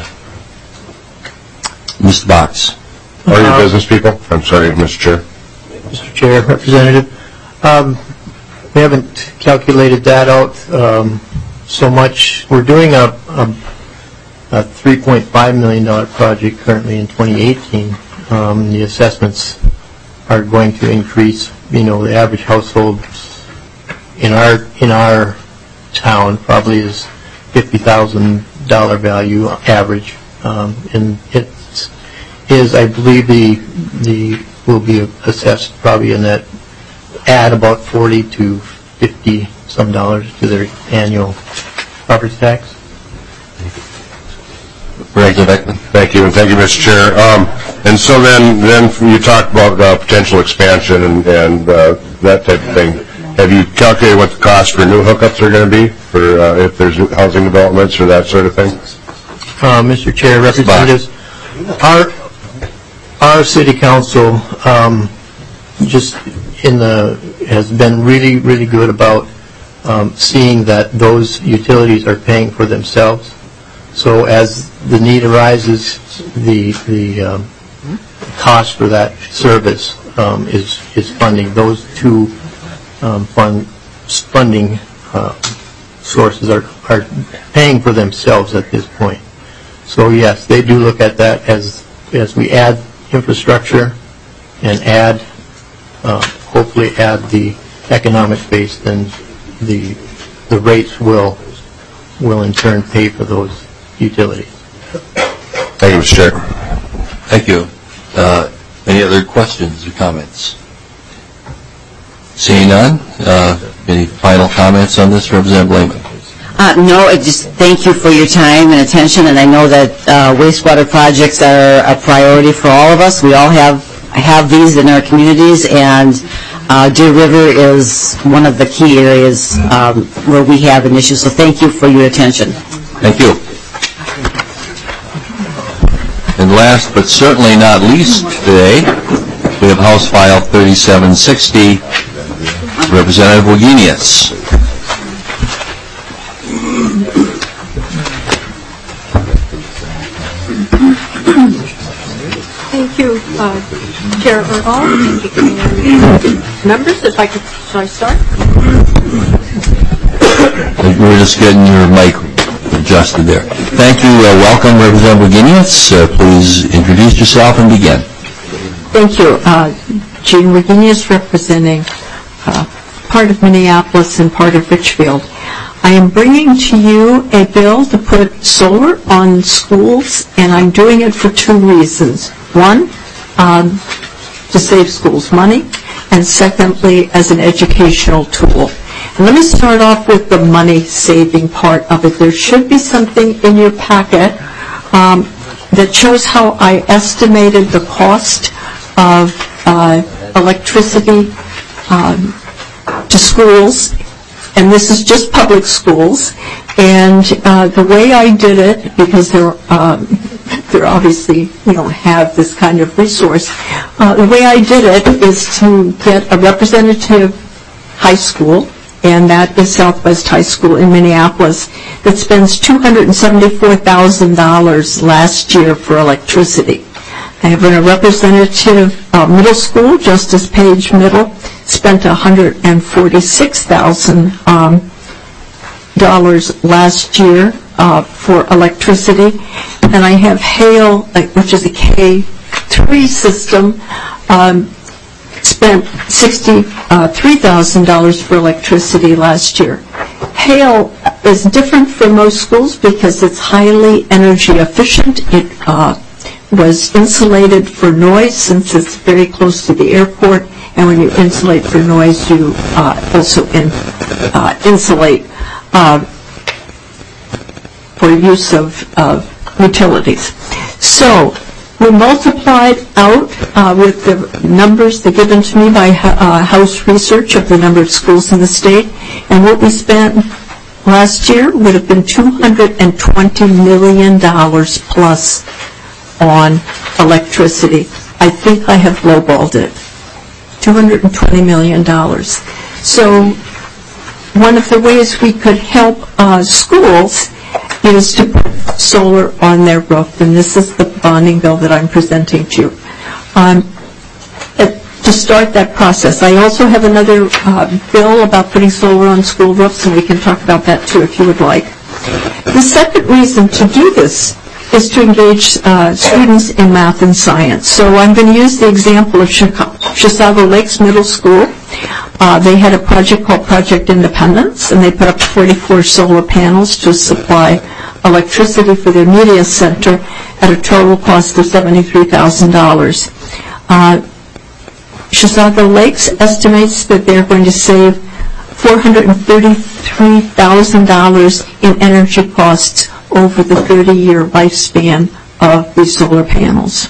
Mr. Box. Or your business people? I'm sorry, Mr. Chair. Mr. Chair, Representative, we haven't calculated that out so much. We're doing a $3.5 million project currently in 2018. The assessments are going to increase. You know, the average household in our town probably is $50,000 value average, and it is, I believe, the will be assessed probably in that, add about $40 to $50 some dollars to their annual property tax. Thank you, and thank you, Mr. Chair. And so then you talked about potential expansion and that type of thing. Have you calculated what the cost for new hookups are going to be for if there's housing developments or that sort of thing? Mr. Chair, Representatives, our city council has been really, really good about seeing that those utilities are paying for themselves. So as the need arises, the cost for that service is funding. Those two funding sources are paying for themselves at this point. So yes, they do look at that as we add infrastructure and hopefully add the economic base, then the rates will will in turn pay for those utilities. Thank you, Mr. Chair. Thank you. Any other questions or comments? Seeing none, any final comments on this, Representative Lehman? No, I just thank you for your time and attention, and I know that wastewater projects are a priority for all of us. We all have these in our communities, and Deer River is one of the key areas where we have an issue. So thank you for your attention. Thank you. And last but certainly not least today, we have House File 3760, Representative Wagenius. Thank you, Chair Earl. Members, if I could, shall I start? We're just getting your mic adjusted there. Thank you. Welcome, Representative Wagenius. Please introduce yourself and begin. Thank you. Jean Wagenius, representing part of Minneapolis and part of Richfield. I am bringing to you a bill to put solar on schools, and I'm doing it for two reasons. One, to save schools money, and secondly, as an educational tool. And let me start off with the money-saving part of it. There should be something in your packet that shows how I estimated the cost of electricity to schools, and this is just public schools. And the way I did it, because they're obviously, we don't have this kind of resource, the way I did it is to get a representative high school, and that is Southwest High School in Minneapolis, that spends $274,000 last year for electricity. I have a representative middle school, Justice Page Middle, spent $146,000 last year for electricity. And I have Hale, which is a K-3 system, spent $63,000 for electricity last year. Hale is different from most schools because it's highly energy efficient. It was insulated for noise since it's very close to the airport, and when you insulate for noise, you also insulate for use of utilities. So we multiplied out with the numbers that given to me by House Research of the number of schools in the state, and what we spent last year would have been $220 million plus on electricity. I think I have lowballed it. $220 million. So one of the ways we could help schools is to put solar on their roof, and this is the bonding bill that I'm presenting to you. To start that process, I also have another bill about putting solar on school roofs, and we can talk about that too if you would like. The second reason to do this is to engage students in math and science. So I'm going to use the example of Chisago Lakes Middle School. They had a project called Project Independence, and they put up 44 solar panels to supply electricity for their media center at a total cost of $73,000. Chisago Lakes estimates that they're going to save $433,000 in energy costs over the 30-year lifespan of these solar panels.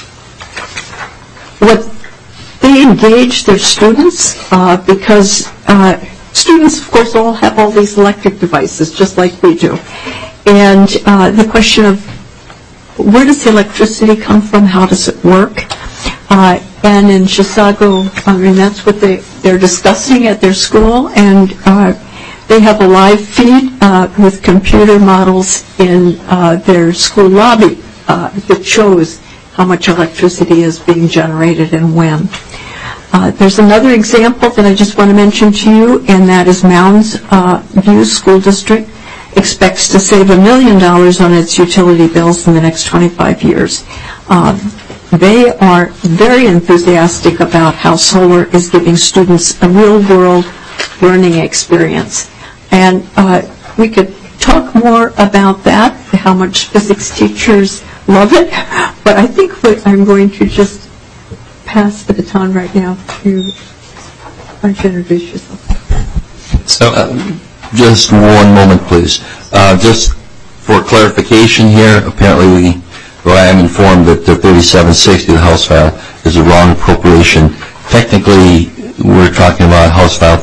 They engage their students because students, of course, all have all these electric devices, just like we do. And the question of where does the electricity come from? How does it work? And in Chisago, that's what they're discussing at their school, and they have a live feed with computer models in their school lobby that shows how much electricity is being generated and when. There's another example that I just want to mention to you, and that is Mounds View School District expects to save $1 million on its utility bills in the next 25 years. They are very enthusiastic about how solar is giving students a real-world learning experience. And we could talk more about that, how much physics teachers love it, but I think I'm going to just pass the baton right now to, why don't you introduce yourself? So, just one moment, please. Just for clarification here, apparently I am informed that the 3760, the House file, is a wrong appropriation. Technically, we're talking about House File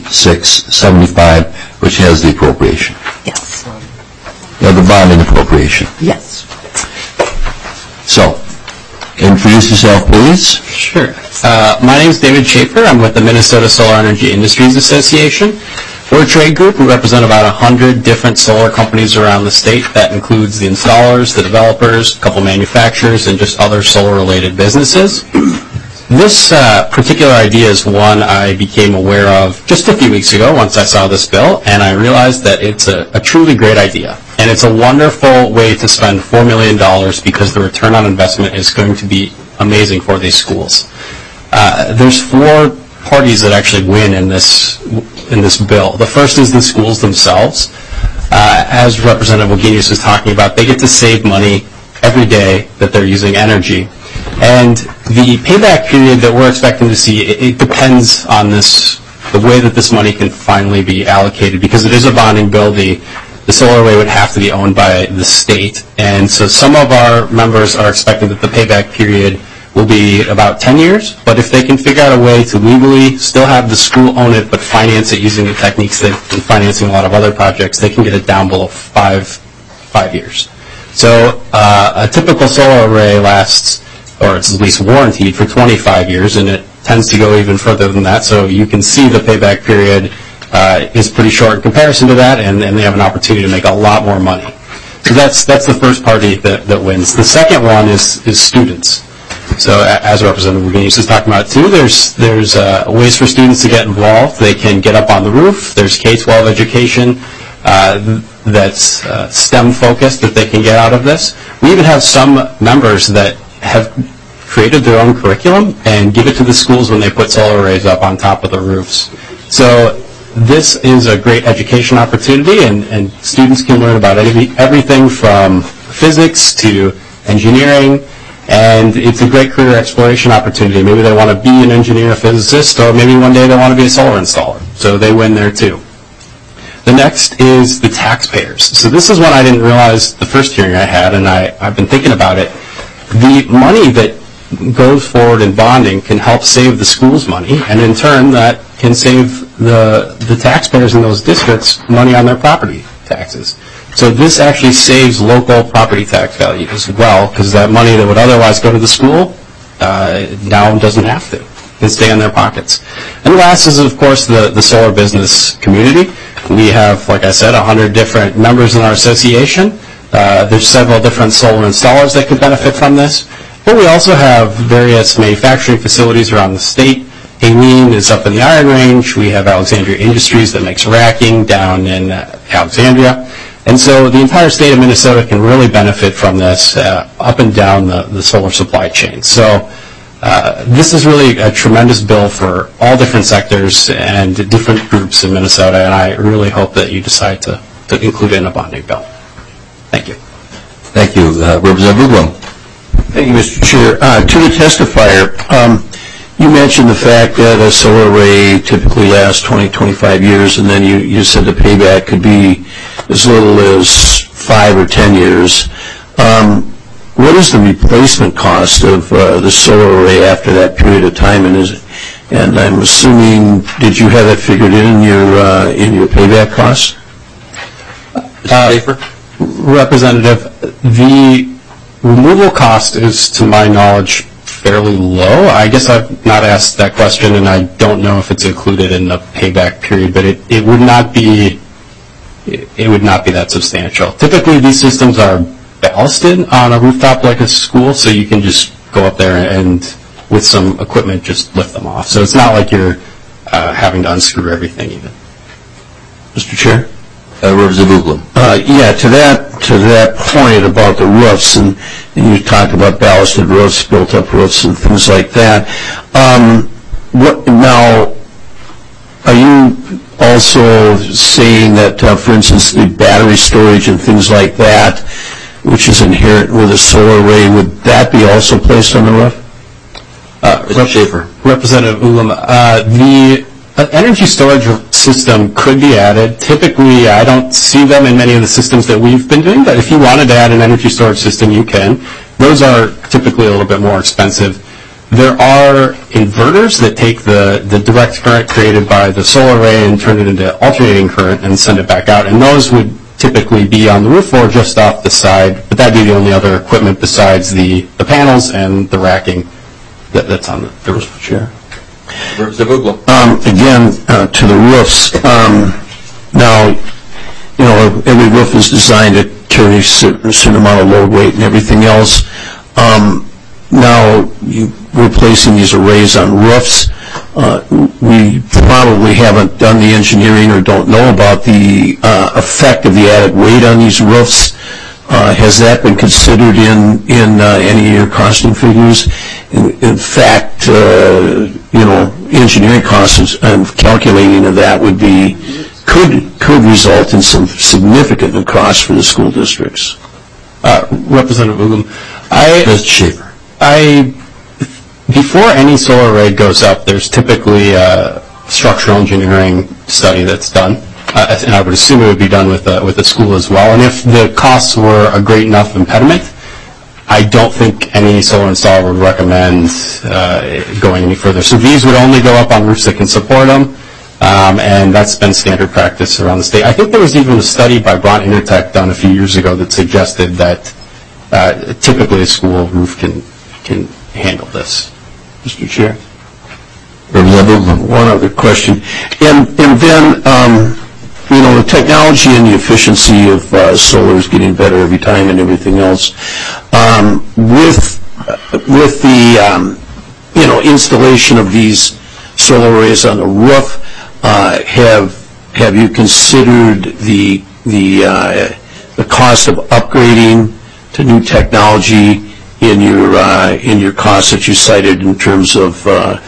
3675, which has the appropriation. Yes. The bonding appropriation. Yes. So, introduce yourself, please. Sure. My name is David Schaefer. I'm with the Minnesota Solar Energy Industries Association. We're a trade group. We represent about 100 different solar companies around the state. That includes the installers, the developers, a couple manufacturers, and just other solar-related businesses. This particular idea is one I became aware of just a few weeks ago once I saw this bill, and I realized that it's a truly great idea. And it's a wonderful way to spend $4 million because the return on investment is going to be amazing for these schools. There's 4 parties that actually win in this bill. The first is the schools themselves. As Representative Wagenius was talking about, they get to save money every day that they're using energy. And the payback period that we're expecting to see, it depends on the way that this money can finally be allocated, because it is a bonding bill. The solar array would have to be owned by the state. And so some of our members are expecting that the payback period will be about 10 years, but if they can figure out a way to legally still have the school own it but finance it using the techniques they've been financing a lot of other projects, they can get it down below 5 years. So a typical solar array lasts, or it's at least warranted for 25 years, and it tends to go even further than that, so you can see the payback period is pretty short in comparison to that, and they have an opportunity to make a lot more money. So that's the first party that wins. The second one is students. So as Representative Wagenius is talking about too, there's ways for students to get involved. They can get up on the roof. There's K-12 education that's STEM focused that they can get out of this. We even have some members that have created their own curriculum and give it to the schools when they put solar arrays up on top of the roofs. So this is a great education opportunity, and students can learn about everything from physics to engineering. And it's a great career exploration opportunity. Maybe they want to be an engineer, a physicist, or maybe one day they want to be a solar installer. So they win there too. The next is the taxpayers. So this is one I didn't realize the first hearing I had, and I've been thinking about it. The money that goes forward in bonding can help save the schools money, and in turn that can save the taxpayers in those districts money on their property taxes. So this actually saves local property tax value as well, because that money that would otherwise go to the school now doesn't have to. It can stay in their pockets. And last is, of course, the solar business community. We have, like I said, 100 different members in our association. There's several different solar installers that could benefit from this. But we also have various manufacturing facilities around the state. Aileen is up in the Iron Range. We have Alexandria Industries that makes racking down in Alexandria. And so the entire state of Minnesota can really benefit from this up and down the solar supply chain. So this is really a tremendous bill for all different sectors and different groups in Minnesota, and I really hope that you decide to include it in a bonding bill. Thank you. Thank you. Representative Uglum. Thank you, Mr. Chair. To the testifier, you mentioned the fact that a solar array typically lasts 20-25 years, and then you said the payback could be as little as 5 or 10 years. What is the replacement cost of the solar array after that period of time? And I'm assuming, did you have that figured in your payback costs? Representative, the removal cost is, to my knowledge, fairly low. I guess I've not asked that question, and I don't know if it's included in the payback period, but it would not be that substantial. Typically, these systems are ballasted on a rooftop like a school, so you can just go up there and, with some equipment, just lift them off. So it's not like you're having to unscrew everything even. Mr. Chair? Representative Uglum. Yeah, to that point about the roofs, and you talked about ballasted roofs, built-up roofs, and things like that. Now, are you also saying that, for instance, the battery storage and things like that, which is inherent with a solar array, would that be also placed on the roof? Mr. Schaefer. Representative Ulam, the energy storage system could be added. Typically, I don't see them in many of the systems that we've been doing, but if you wanted to add an energy storage system, you can. Those are typically a little bit more expensive. There are inverters that take the direct current created by the solar array and turn it into alternating current and send it back out, and those would typically be on the roof or just off the side, but that'd be the only other equipment besides the panels and the racking that's on the roof. Sure. Again, to the roofs. Now, every roof is designed to carry a certain amount of load weight and everything else. Now, we're placing these arrays on roofs. We probably haven't done the engineering or don't know about the effect of the added weight on these roofs. Has that been considered in any of your costing figures? In fact, engineering costs and calculating of that could result in some significant costs for the school districts. Representative Ulam, Mr. Schaefer. Before any solar array goes up, there's typically a structural engineering study that's done, and I would assume it would be done with the school as well. And if the costs were a great enough impediment, I don't think any solar installer would recommend going any further. So these would only go up on roofs that can support them, and that's been standard practice around the state. I think there was even a study by Bron Intertech done a few years ago that suggested that typically a school roof can handle this. Mr. Chair. One other question. And then, the technology and the efficiency of solar is getting better every time and everything else. With the, installation of these solar arrays on the roof, have you considered the cost of upgrading to new technology in your costs that you cited in terms of the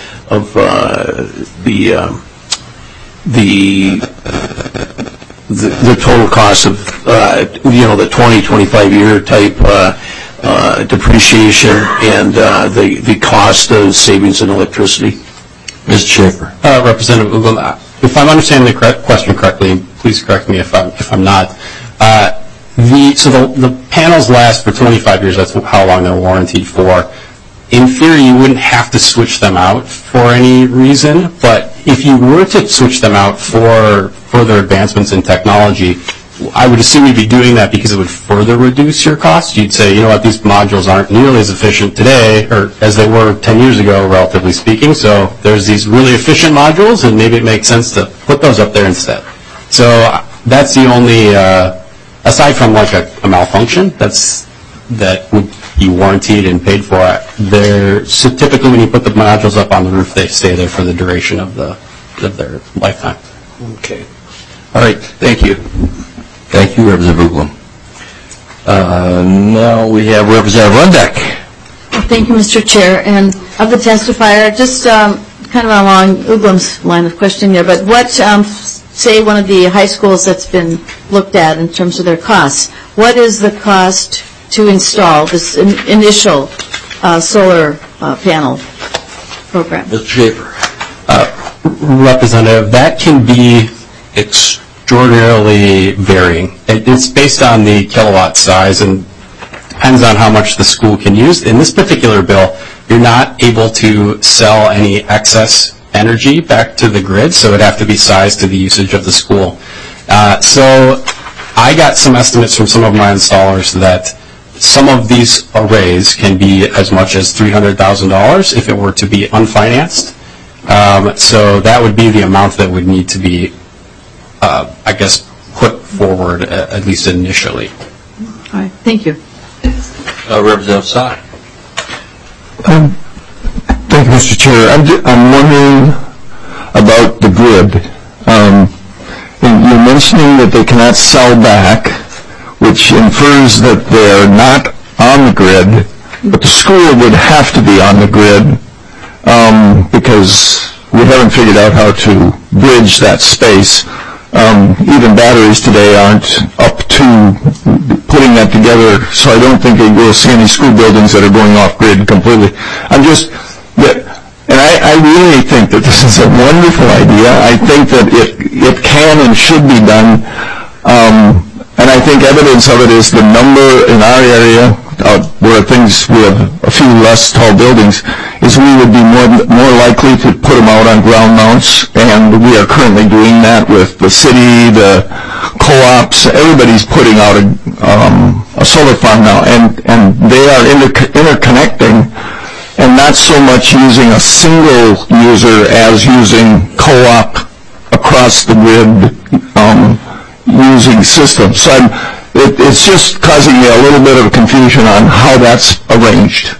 total cost of the 20-25 year type depreciation and the cost of savings in electricity? Mr. Schaefer. Representative Ulam, if I'm understanding the question correctly, please correct me if I'm not. So the panels last for 25 years. That's how long they're warranted for. In theory, you wouldn't have to switch them out for any reason, but if you were to switch them out for further advancements in technology, I would assume you'd be doing that because it would further reduce your costs. You'd say, these modules aren't nearly as efficient today or as they were 10 years ago, relatively speaking, so there's these really efficient modules, and maybe it makes sense to put those up there instead. So that's the only, aside from like a malfunction that would be warranted and paid for, so typically when you put the modules up on the roof, they stay there for the duration of their lifetime. Okay. All right. Thank you. Thank you, Representative Ulam. Now we have Representative Rundeck. Thank you, Mr. Chair. And of the testifier, just kind of along Uglam's line of questioning there, but what, say one of the high schools that's been looked at in terms of their costs, what is the cost to install this initial solar panel program? Mr. Schaefer. Representative, that can be extraordinarily varying. It's based on the kilowatt size and depends on how much the school can use. In this particular bill, you're not able to sell any excess energy back to the grid, so it would have to be sized to the usage of the school. So I got some estimates from some of my installers that some of these arrays can be as much as $300,000 if it were to be unfinanced. So that would be the amount that would need to be, put forward at least initially. All right. Thank you. Representative Sy. Thank you, Mr. Chair. I'm wondering about the grid. You're mentioning that they cannot sell back, which infers that they're not on the grid, but the school would have to be on the grid because we haven't figured out how to bridge that space. Even batteries today aren't up to putting that together, so I don't think we'll see any school buildings that are going off-grid completely. I really think that this is a wonderful idea. I think that it can and should be done, and I think evidence of it is the number in our area where we have a few less tall buildings, is we would be more likely to put them out on ground mounts, and we are currently doing that with the city, the co-ops. Everybody's putting out a solar farm now, and they are interconnecting, and not so much using a single user as using co-op across the grid using systems. So it's just causing me a little bit of confusion on how that's arranged.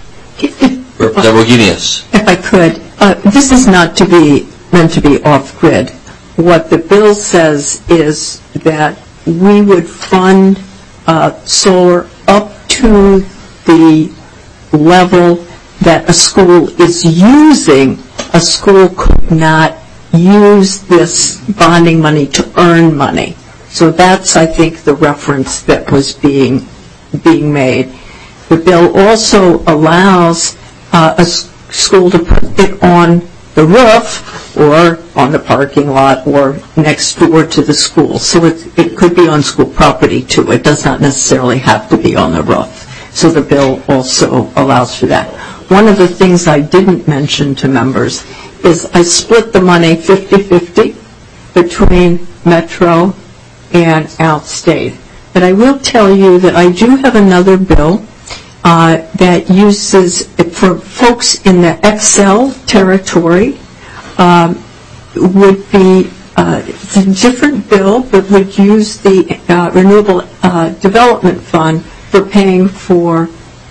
If I could, this is not meant to be off-grid. What the bill says is that we would fund solar up to the level that a school is using. A school could not use this bonding money to earn money. So that's, I think, the reference that was being made. The bill also allows a school to put it on the roof or on the parking lot or next door to the school. So it could be on school property too. It does not necessarily have to be on the roof. So the bill also allows for that. One of the things I didn't mention to members is I split the money 50-50 between Metro and outstate. But I will tell you that I do have another bill that uses, for folks in the XL territory, would be it's a different bill, but would use the Renewable Development Fund for paying for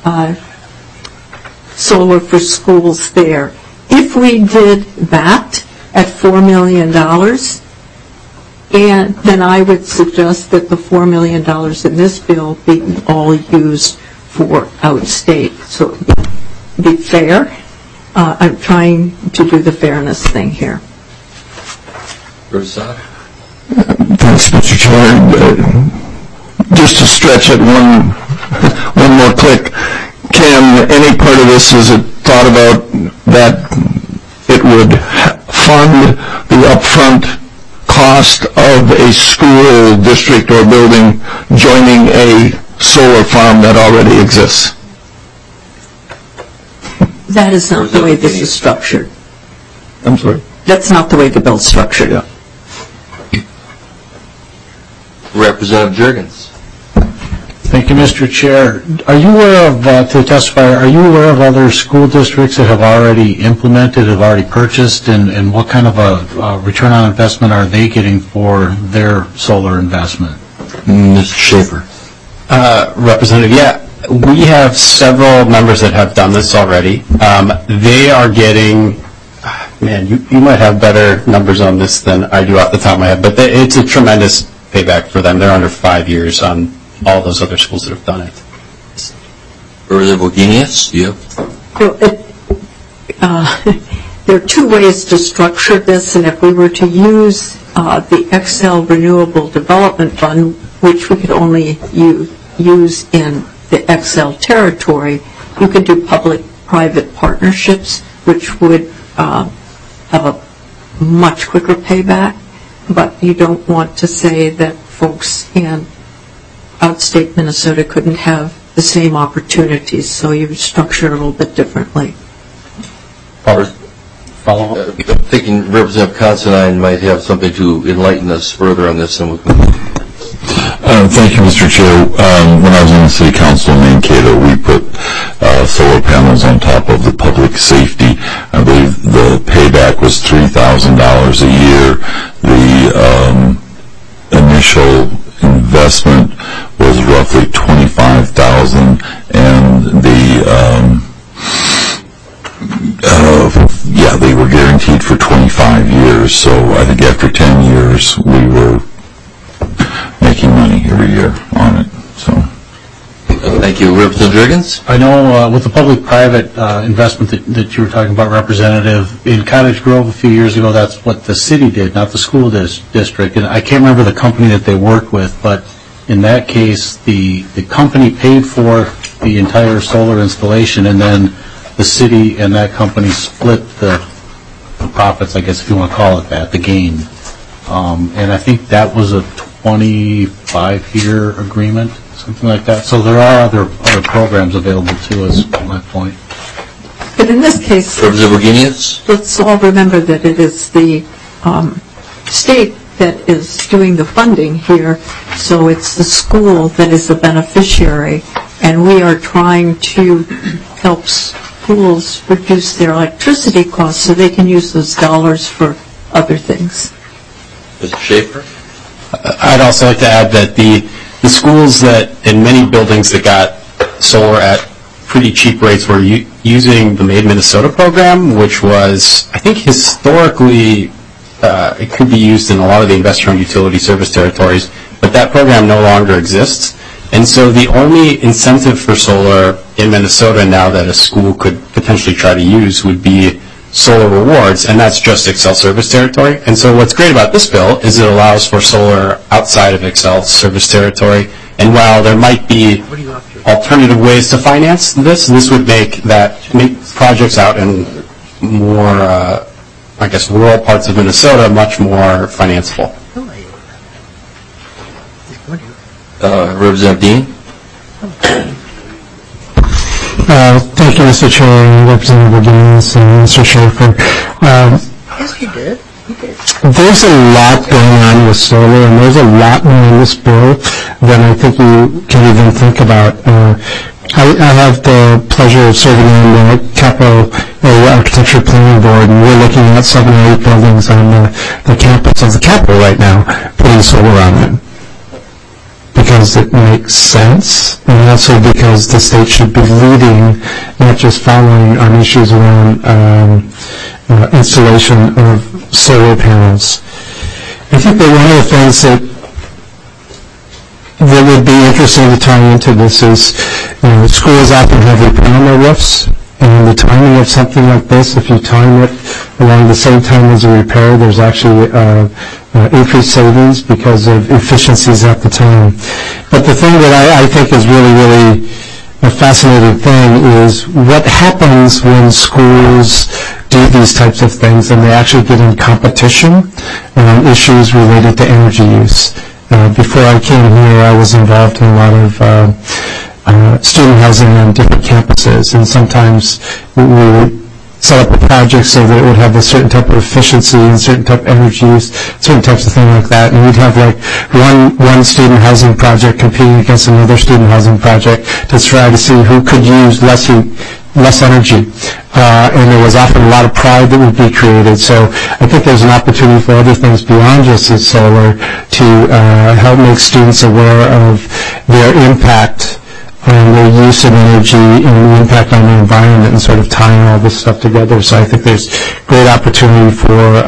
solar for schools there. If we did that at $4 million, and then I would suggest that the $4 million in this bill be all used for outstate. So be fair. I'm trying to do the fairness thing here. Thanks, Mr. Chair. Just to stretch it one more click, can any part of this, is it thought about that it would fund the upfront cost of a school district or building joining a solar farm that already exists? That is not the way this is structured. I'm sorry? That's not the way the bill's structured. Yeah. Representative Juergens. Thank you, Mr. Chair. Are you aware of, to the testifier, are you aware of other school districts that have already implemented, have already purchased, and what kind of a return on investment are they getting for their solar investment? Mr. Schaefer. Representative, yeah. We have several members that have done this already. They are getting, man, you might have better numbers on this than I do off the top of my head, but it's a tremendous payback for them. They're under 5 years on all those other schools that have done it. Representative Wagenius, you have? There are two ways to structure this, and if we were to use the XL Renewable Development Fund, which we could only use in the XL territory, you could do public-private partnerships, which would have a much quicker payback, but you don't want to say that folks in outstate Minnesota couldn't have the same opportunities, so you structure it a little bit differently. Follow-up? I'm thinking Representative Considine might have something to enlighten us further on this. Thank you, Mr. Chair. When I was on the City Council in Mankato, we put solar panels on top of the public safety. I believe the payback was $3,000 a year. The initial investment was roughly $25,000, and they were guaranteed for 25 years. So I think after 10 years, we were making money every year on it. So, thank you. Representative Jurgens? I know with the public-private investment that you were talking about, Representative, in Cottage Grove a few years ago, that's what the city did, not the school district. And I can't remember the company that they worked with, but in that case, the company paid for the entire solar installation, and then the city and that company split the profits, I guess if you want to call it that, the gain. And I think that was a 25-year agreement, something like that. So there are other programs available to us, at my point. But in this case, let's all remember that it is the state that is doing the funding here, so it's the school that is the beneficiary, and we are trying to help schools reduce their electricity costs so they can use those dollars for other things. Mr. Schaefer? I'd also like to add that the schools that, in many buildings that got solar at pretty cheap rates were using the Made Minnesota program, which was, I think historically, it could be used in a lot of the investor-owned utility service territories, but that program no longer exists. And so the only incentive for solar in Minnesota now that a school could potentially try to use would be solar rewards, and that's just Xcel service territory. And so what's great about this bill is it allows for solar outside of Xcel service territory. And while there might be alternative ways to finance this would make projects out in more, I guess, rural parts of Minnesota much more financeable. Representative Dean? Thank you, Mr. Chair, Representative Guinness, and Mr. Schaefer. Yes, you did. There's a lot going on with solar, and there's a lot more in this bill than I think you can even think about. I have the pleasure of serving on the Capital Architecture Planning Board, and we're looking at 7 or 8 buildings on the campus of the Capitol right now, putting solar on them. Because it makes sense, and also because the state should be leading, not just following on issues around installation of solar panels. I think that one of the things that would be interesting to tie into this is, schools often have repair on their roofs, and the timing of something like this, if you time it along the same time as a repair, there's actually increased savings because of efficiencies at the time. But the thing that I think is really, really a fascinating thing is what happens when schools do these types of things and they actually get in competition on issues related to energy use. Before I came here, I was involved in a lot of student housing on different campuses, and sometimes we would set up a project so that it would have a certain type of efficiency and certain type of energy use, certain types of things like that. And we'd have like one student housing project competing against another student housing project to try to see who could use less energy. And there was often a lot of pride that would be created. So I think there's an opportunity for other things beyond just the solar to help make students aware of their impact on their use of energy and the impact on the environment, and sort of tying all this stuff together. So I think there's great opportunity for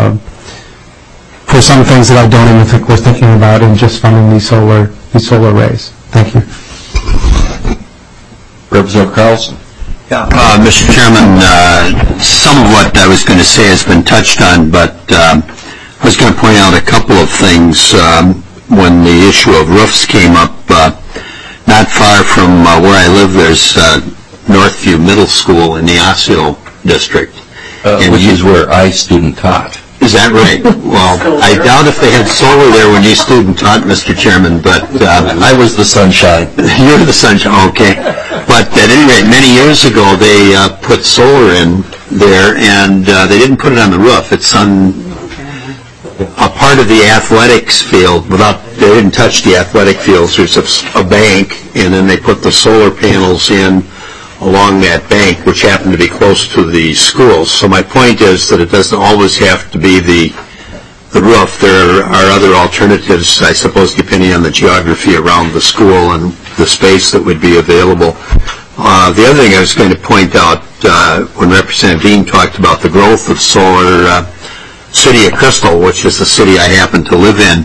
some things that I don't even think we're thinking about in just funding these solar arrays. Thank you. Representative Carlson? Yeah, Mr. Chairman, some of what I was going to say has been touched on, but I was going to point out a couple of things when the issue of roofs came up. Not far from where I live, there's Northview Middle School in the Osseo District. Which is where I student taught. Is that right? Well, I doubt if they had solar there when you student taught, Mr. Chairman, but... I was the sunshine. You were the sunshine, okay. But at any rate, many years ago, they put solar in there, and they didn't put it on the roof. It's on a part of the athletics field. They didn't touch the athletic fields. There's a bank, and then they put the solar panels in along that bank, which happened to be close to the schools. So my point is that it doesn't always have to be the roof. There are other alternatives, I suppose, depending on the geography around the school and the space that would be available. The other thing I was going to point out, when Representative Dean talked about the growth of solar, City of Crystal, which is the city I happen to live in,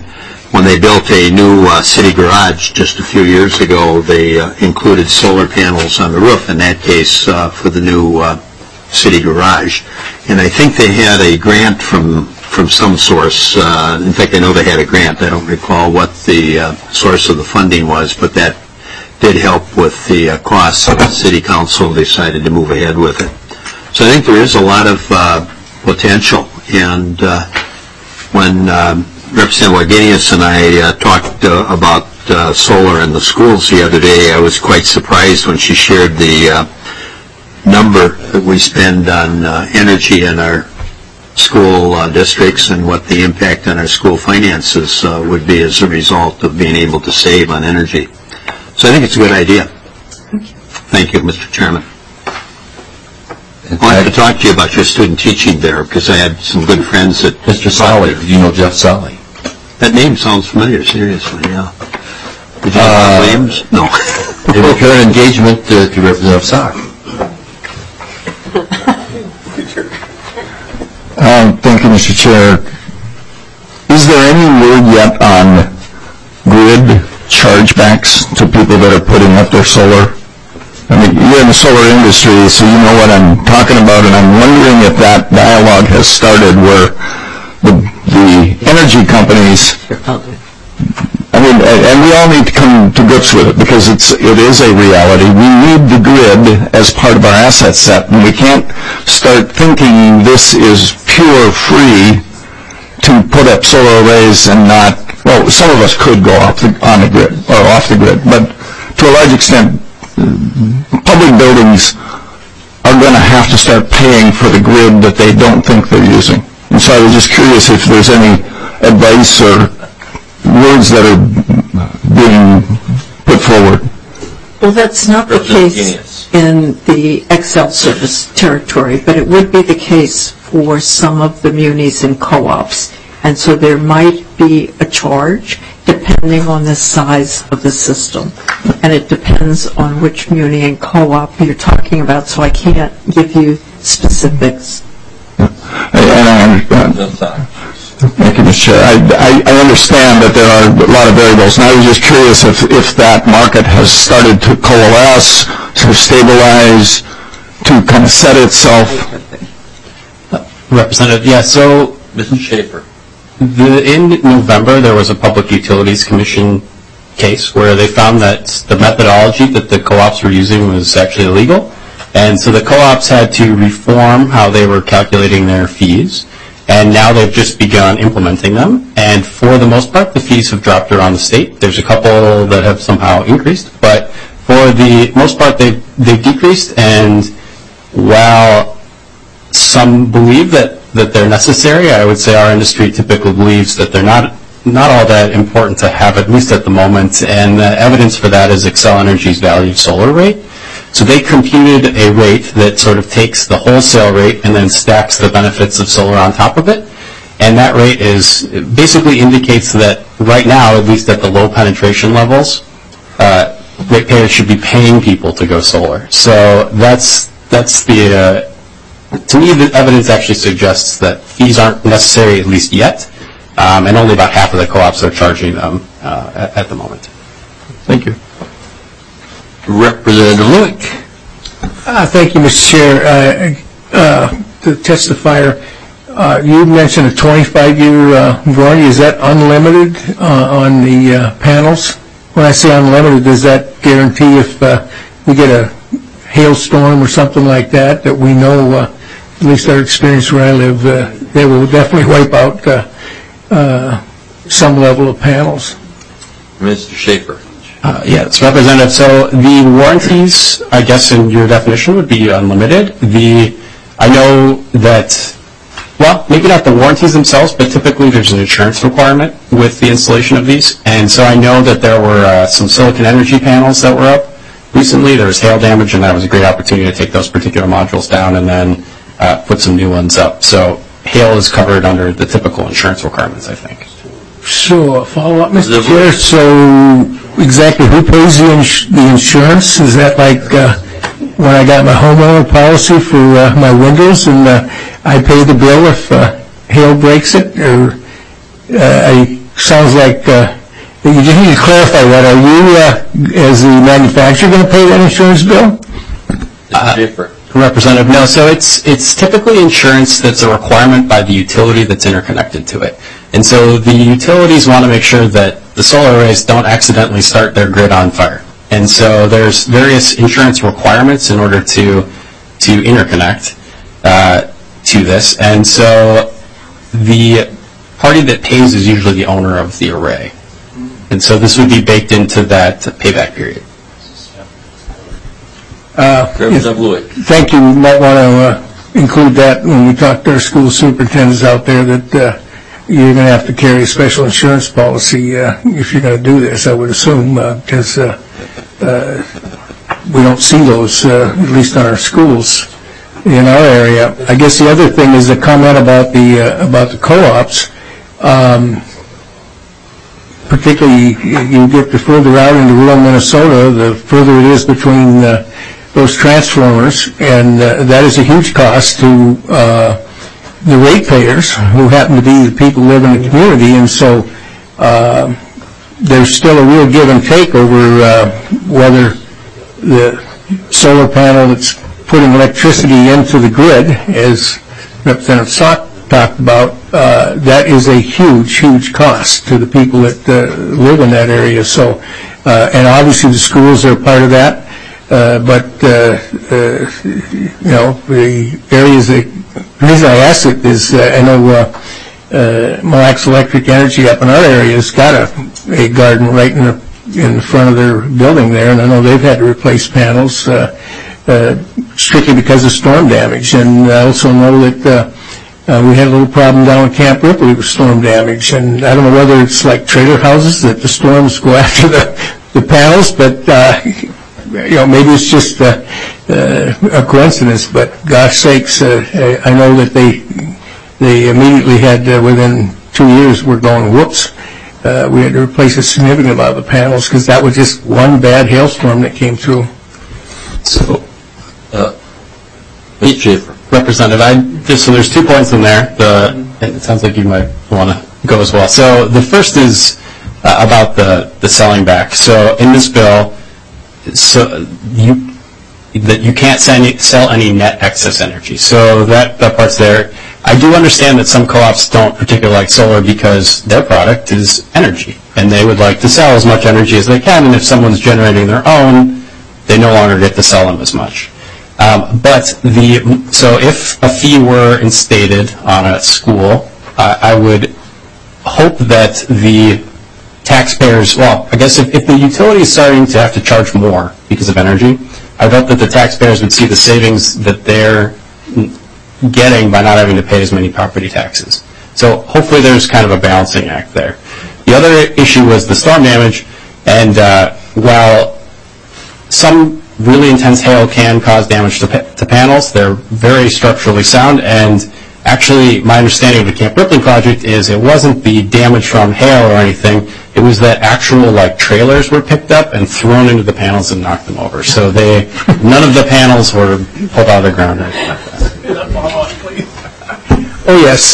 when they built a new city garage just a few years ago, they included solar panels on the roof, in that case, for the new city garage. And I think they had a grant from some source. In fact, I know they had a grant. I don't recall what the source of the funding was, but that did help with the costs. So the city council decided to move ahead with it. So I think there is a lot of potential. And when Representative Wagenius and I talked about solar in the schools the other day, I was quite surprised when she shared the number that we spend on energy in our school districts and what the impact on our school finances would be as a result of being able to save on energy. So I think it's a good idea. Thank you, Mr. Chairman. I wanted to talk to you about your student teaching there because I had some good friends that... Mr. Solly, do you know Jeff Solly? That name sounds familiar, seriously, yeah. Did you know Williams? No. They will current engagement to Representative Sock. Thank you, Mr. Chair. Is there any word yet on grid chargebacks to people that are putting up their solar? I mean, you're in the solar industry, so you know what I'm talking about, and I'm wondering if that dialogue has started where the energy companies, I mean, and we all need to come to grips with it because it is a reality. We need the grid as part of our asset set, and we can't start thinking this is pure free to put up solar arrays and not, well, some of us could go on the grid or off the grid, but to a large extent, public buildings are going to have to start paying for the grid that they don't think they're using. And so I was just curious if there's any advice or words that are being put forward. Well, that's not the case in the Excel service territory, but it would be the case for some of the munis and co-ops. And so there might be a charge depending on the size of the system. And it depends on which muni and co-op you're talking about, so I can't give you specifics. Thank you, Mr. Chair. I understand that there are a lot of variables, and I was just curious if that market has started to coalesce, to stabilize, to kind of set itself. Representative, yeah, so Mr. Schaefer. In November, there was a Public Utilities Commission case where they found that the methodology that the co-ops were using was actually illegal. And so the co-ops had to reform how they were calculating their fees. And now they've just begun implementing them. And for the most part, the fees have dropped around the state. There's a couple that have somehow increased. But for the most part, they've decreased. And while some believe that they're necessary, I would say our industry typically believes that they're not all that important to have, at least at the moment. And the evidence for that is Xcel Energy's valued solar rate. So they computed a rate that sort of takes the wholesale rate and then stacks the benefits of solar on top of it. And that rate basically indicates that right now, at least at the low penetration levels, ratepayers should be paying people to go solar. So that's the, to me, the evidence actually suggests that fees aren't necessary, at least yet, and only about half of the co-ops are charging them at the moment. Thank you. Representative Lewick. Thank you, Mr. Chair. The testifier, you mentioned a 25-year warranty. Is that unlimited on the panels? When I say unlimited, does that guarantee if we get a hailstorm or something like that, that we know, at least our experience where I live, they will definitely wipe out some level of panels? Mr. Schaefer. Yes, Representative. So the warranties, I guess in your definition, would be unlimited. I know that, well, maybe not the warranties themselves, but typically there's an insurance requirement with the installation of these. And so I know that there were some silicon energy panels that were up recently. There was hail damage, and that was a great opportunity to take those particular modules down and then put some new ones up. So hail is covered under the typical insurance requirements, I think. So, a follow-up, Mr. Chair. So, exactly who pays the insurance? Is that like when I got my homeowner policy for my windows and I pay the bill if hail breaks it? Or sounds like, you just need to clarify that. Are you, as the manufacturer, going to pay that insurance bill? Representative, no. So it's typically insurance that's a requirement by the utility that's interconnected to it. And so the utilities want to make sure that the solar arrays don't accidentally start their grid on fire. And so there's various insurance requirements in order to interconnect to this. And so the party that pays is usually the owner of the array. And so this would be baked into that payback period. Thank you. We might want to include that when we talk to our school superintendents out there, that you're going to have to carry a special insurance policy if you're going to do this, I would assume, because we don't see those, at least in our schools in our area. I guess the other thing is the comment about the co-ops. Particularly, you get the further out into rural Minnesota, the further it is between those transformers, and that is a huge cost to the ratepayers, who happen to be the people who live in the community. And so there's still a real give and take over whether the solar panel that's putting electricity into the grid, as Representative Sock talked about, that is a huge cost to the people that live in that area. So, and obviously the schools are part of that, but you know, the areas that, the reason I ask it is I know Mille Lacs Electric Energy up in our area has got a garden right in the front of their building there, and I know they've had to replace panels strictly because of storm damage. And I also know that we had a little problem down in Camp Ripley with storm damage, and I don't know whether it's like trailer houses that the storms go after the panels, but you know, maybe it's just a coincidence. But gosh sakes, I know that they immediately had within 2 years we're going whoops. We had to replace a significant amount of the panels because that was just one bad hailstorm that came through. So, Mr. Schaefer. Representative, so there's 2 points in there. It sounds like you might want to go as well. So the first is about the selling back. So in this bill, so you can't sell any net excess energy. So that part's there. I do understand that some co-ops don't particularly like solar because their product is energy, and they would like to sell as much energy as they can. And if someone's generating their own, they no longer get to sell them as much. So if a fee were instated on a school, I would hope that the taxpayers, well, I guess if the utility is starting to have to charge more because of energy, I would hope that the taxpayers would see the savings that they're getting by not having to pay as many property taxes. So hopefully there's kind of a balancing act there. The other issue was the storm damage, and while some really intense hail can cause damage to panels, they're very structurally sound, and actually my understanding of the Camp Ripley project is it wasn't the damage from hail or anything, it was that actual trailers were picked up and thrown into the panels and knocked them over. So none of the panels were pulled out of the ground or anything like that. Oh yes,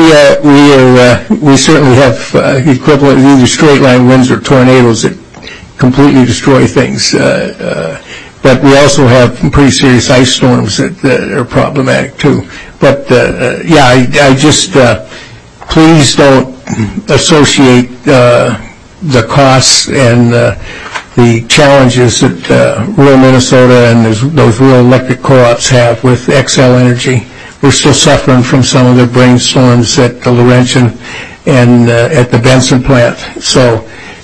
we certainly have equivalent either straight line winds or tornadoes that completely destroy things. But we also have pretty serious ice storms that are problematic too. But yeah, I just please don't associate the costs and the challenges that rural Minnesota and those rural electric co-ops have with Xcel Energy. We're still suffering from some of the brainstorms at the Laurentian and at the Benson plant. So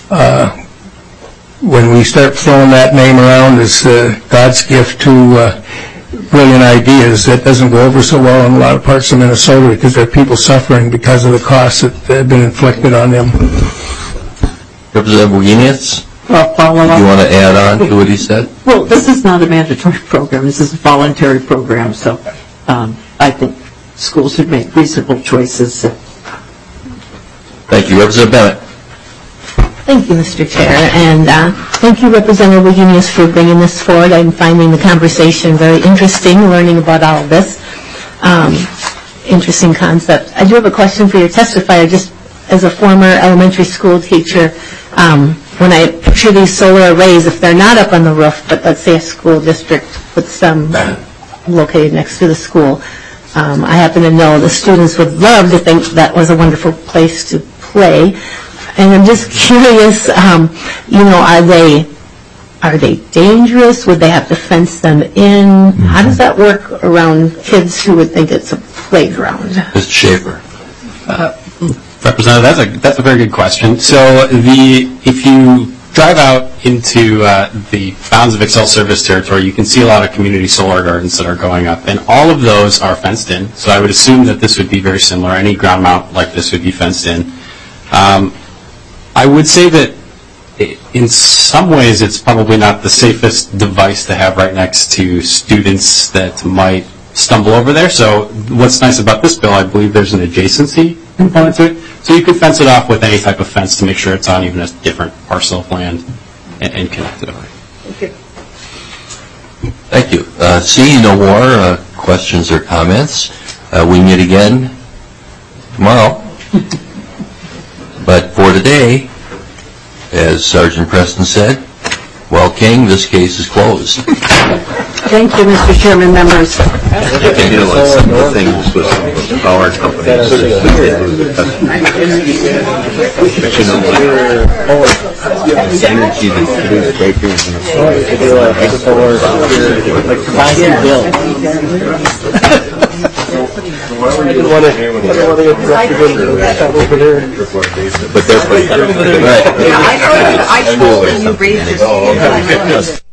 when we start throwing that name around as God's gift to brilliant ideas, that doesn't go over so well in a lot of parts of Minnesota because there are people suffering because of the costs that have been inflicted on them. Representative Wagenius? Follow up. You want to add on to what he said? Well, this is not a mandatory program. This is a voluntary program, so I think schools should make reasonable choices. Thank you. Representative Bennett. Thank you, Mr. Chair, and thank you, Representative Wagenius, for bringing this forward. I'm finding the conversation very interesting, learning about all of this. Interesting concept. I do have a question for your testifier. Just as a former elementary school teacher, when I picture these solar arrays, if they're not up on the roof, but let's say a school district puts them located next to the school, I happen to know the students would love to think that was a wonderful place to play. And I'm just curious, are they dangerous? Would they have to fence them in? How does that work around kids who would think it's a playground? Mr. Schaefer. Representative, that's a very good question. So if you drive out into the bounds of Xcel Service territory, you can see a lot of community solar gardens that are going up, and all of those are fenced in. So I would assume that this would be very similar. Any ground mount like this would be fenced in. I would say that in some ways it's probably not the safest device to have right next to students that might stumble over there. So what's nice about this bill, I believe there's an adjacency component to it. So you could fence it off with any type of fence to make sure it's on even a different parcel of land and connect it over. Thank you. Seeing no more questions or comments, we meet again tomorrow. But for today, as Sergeant Preston said, well, King, this case is closed. Thank you, Mr. Chairman, members. The things with the power companies. Energy that produces breakers and but that's what I told them you raised your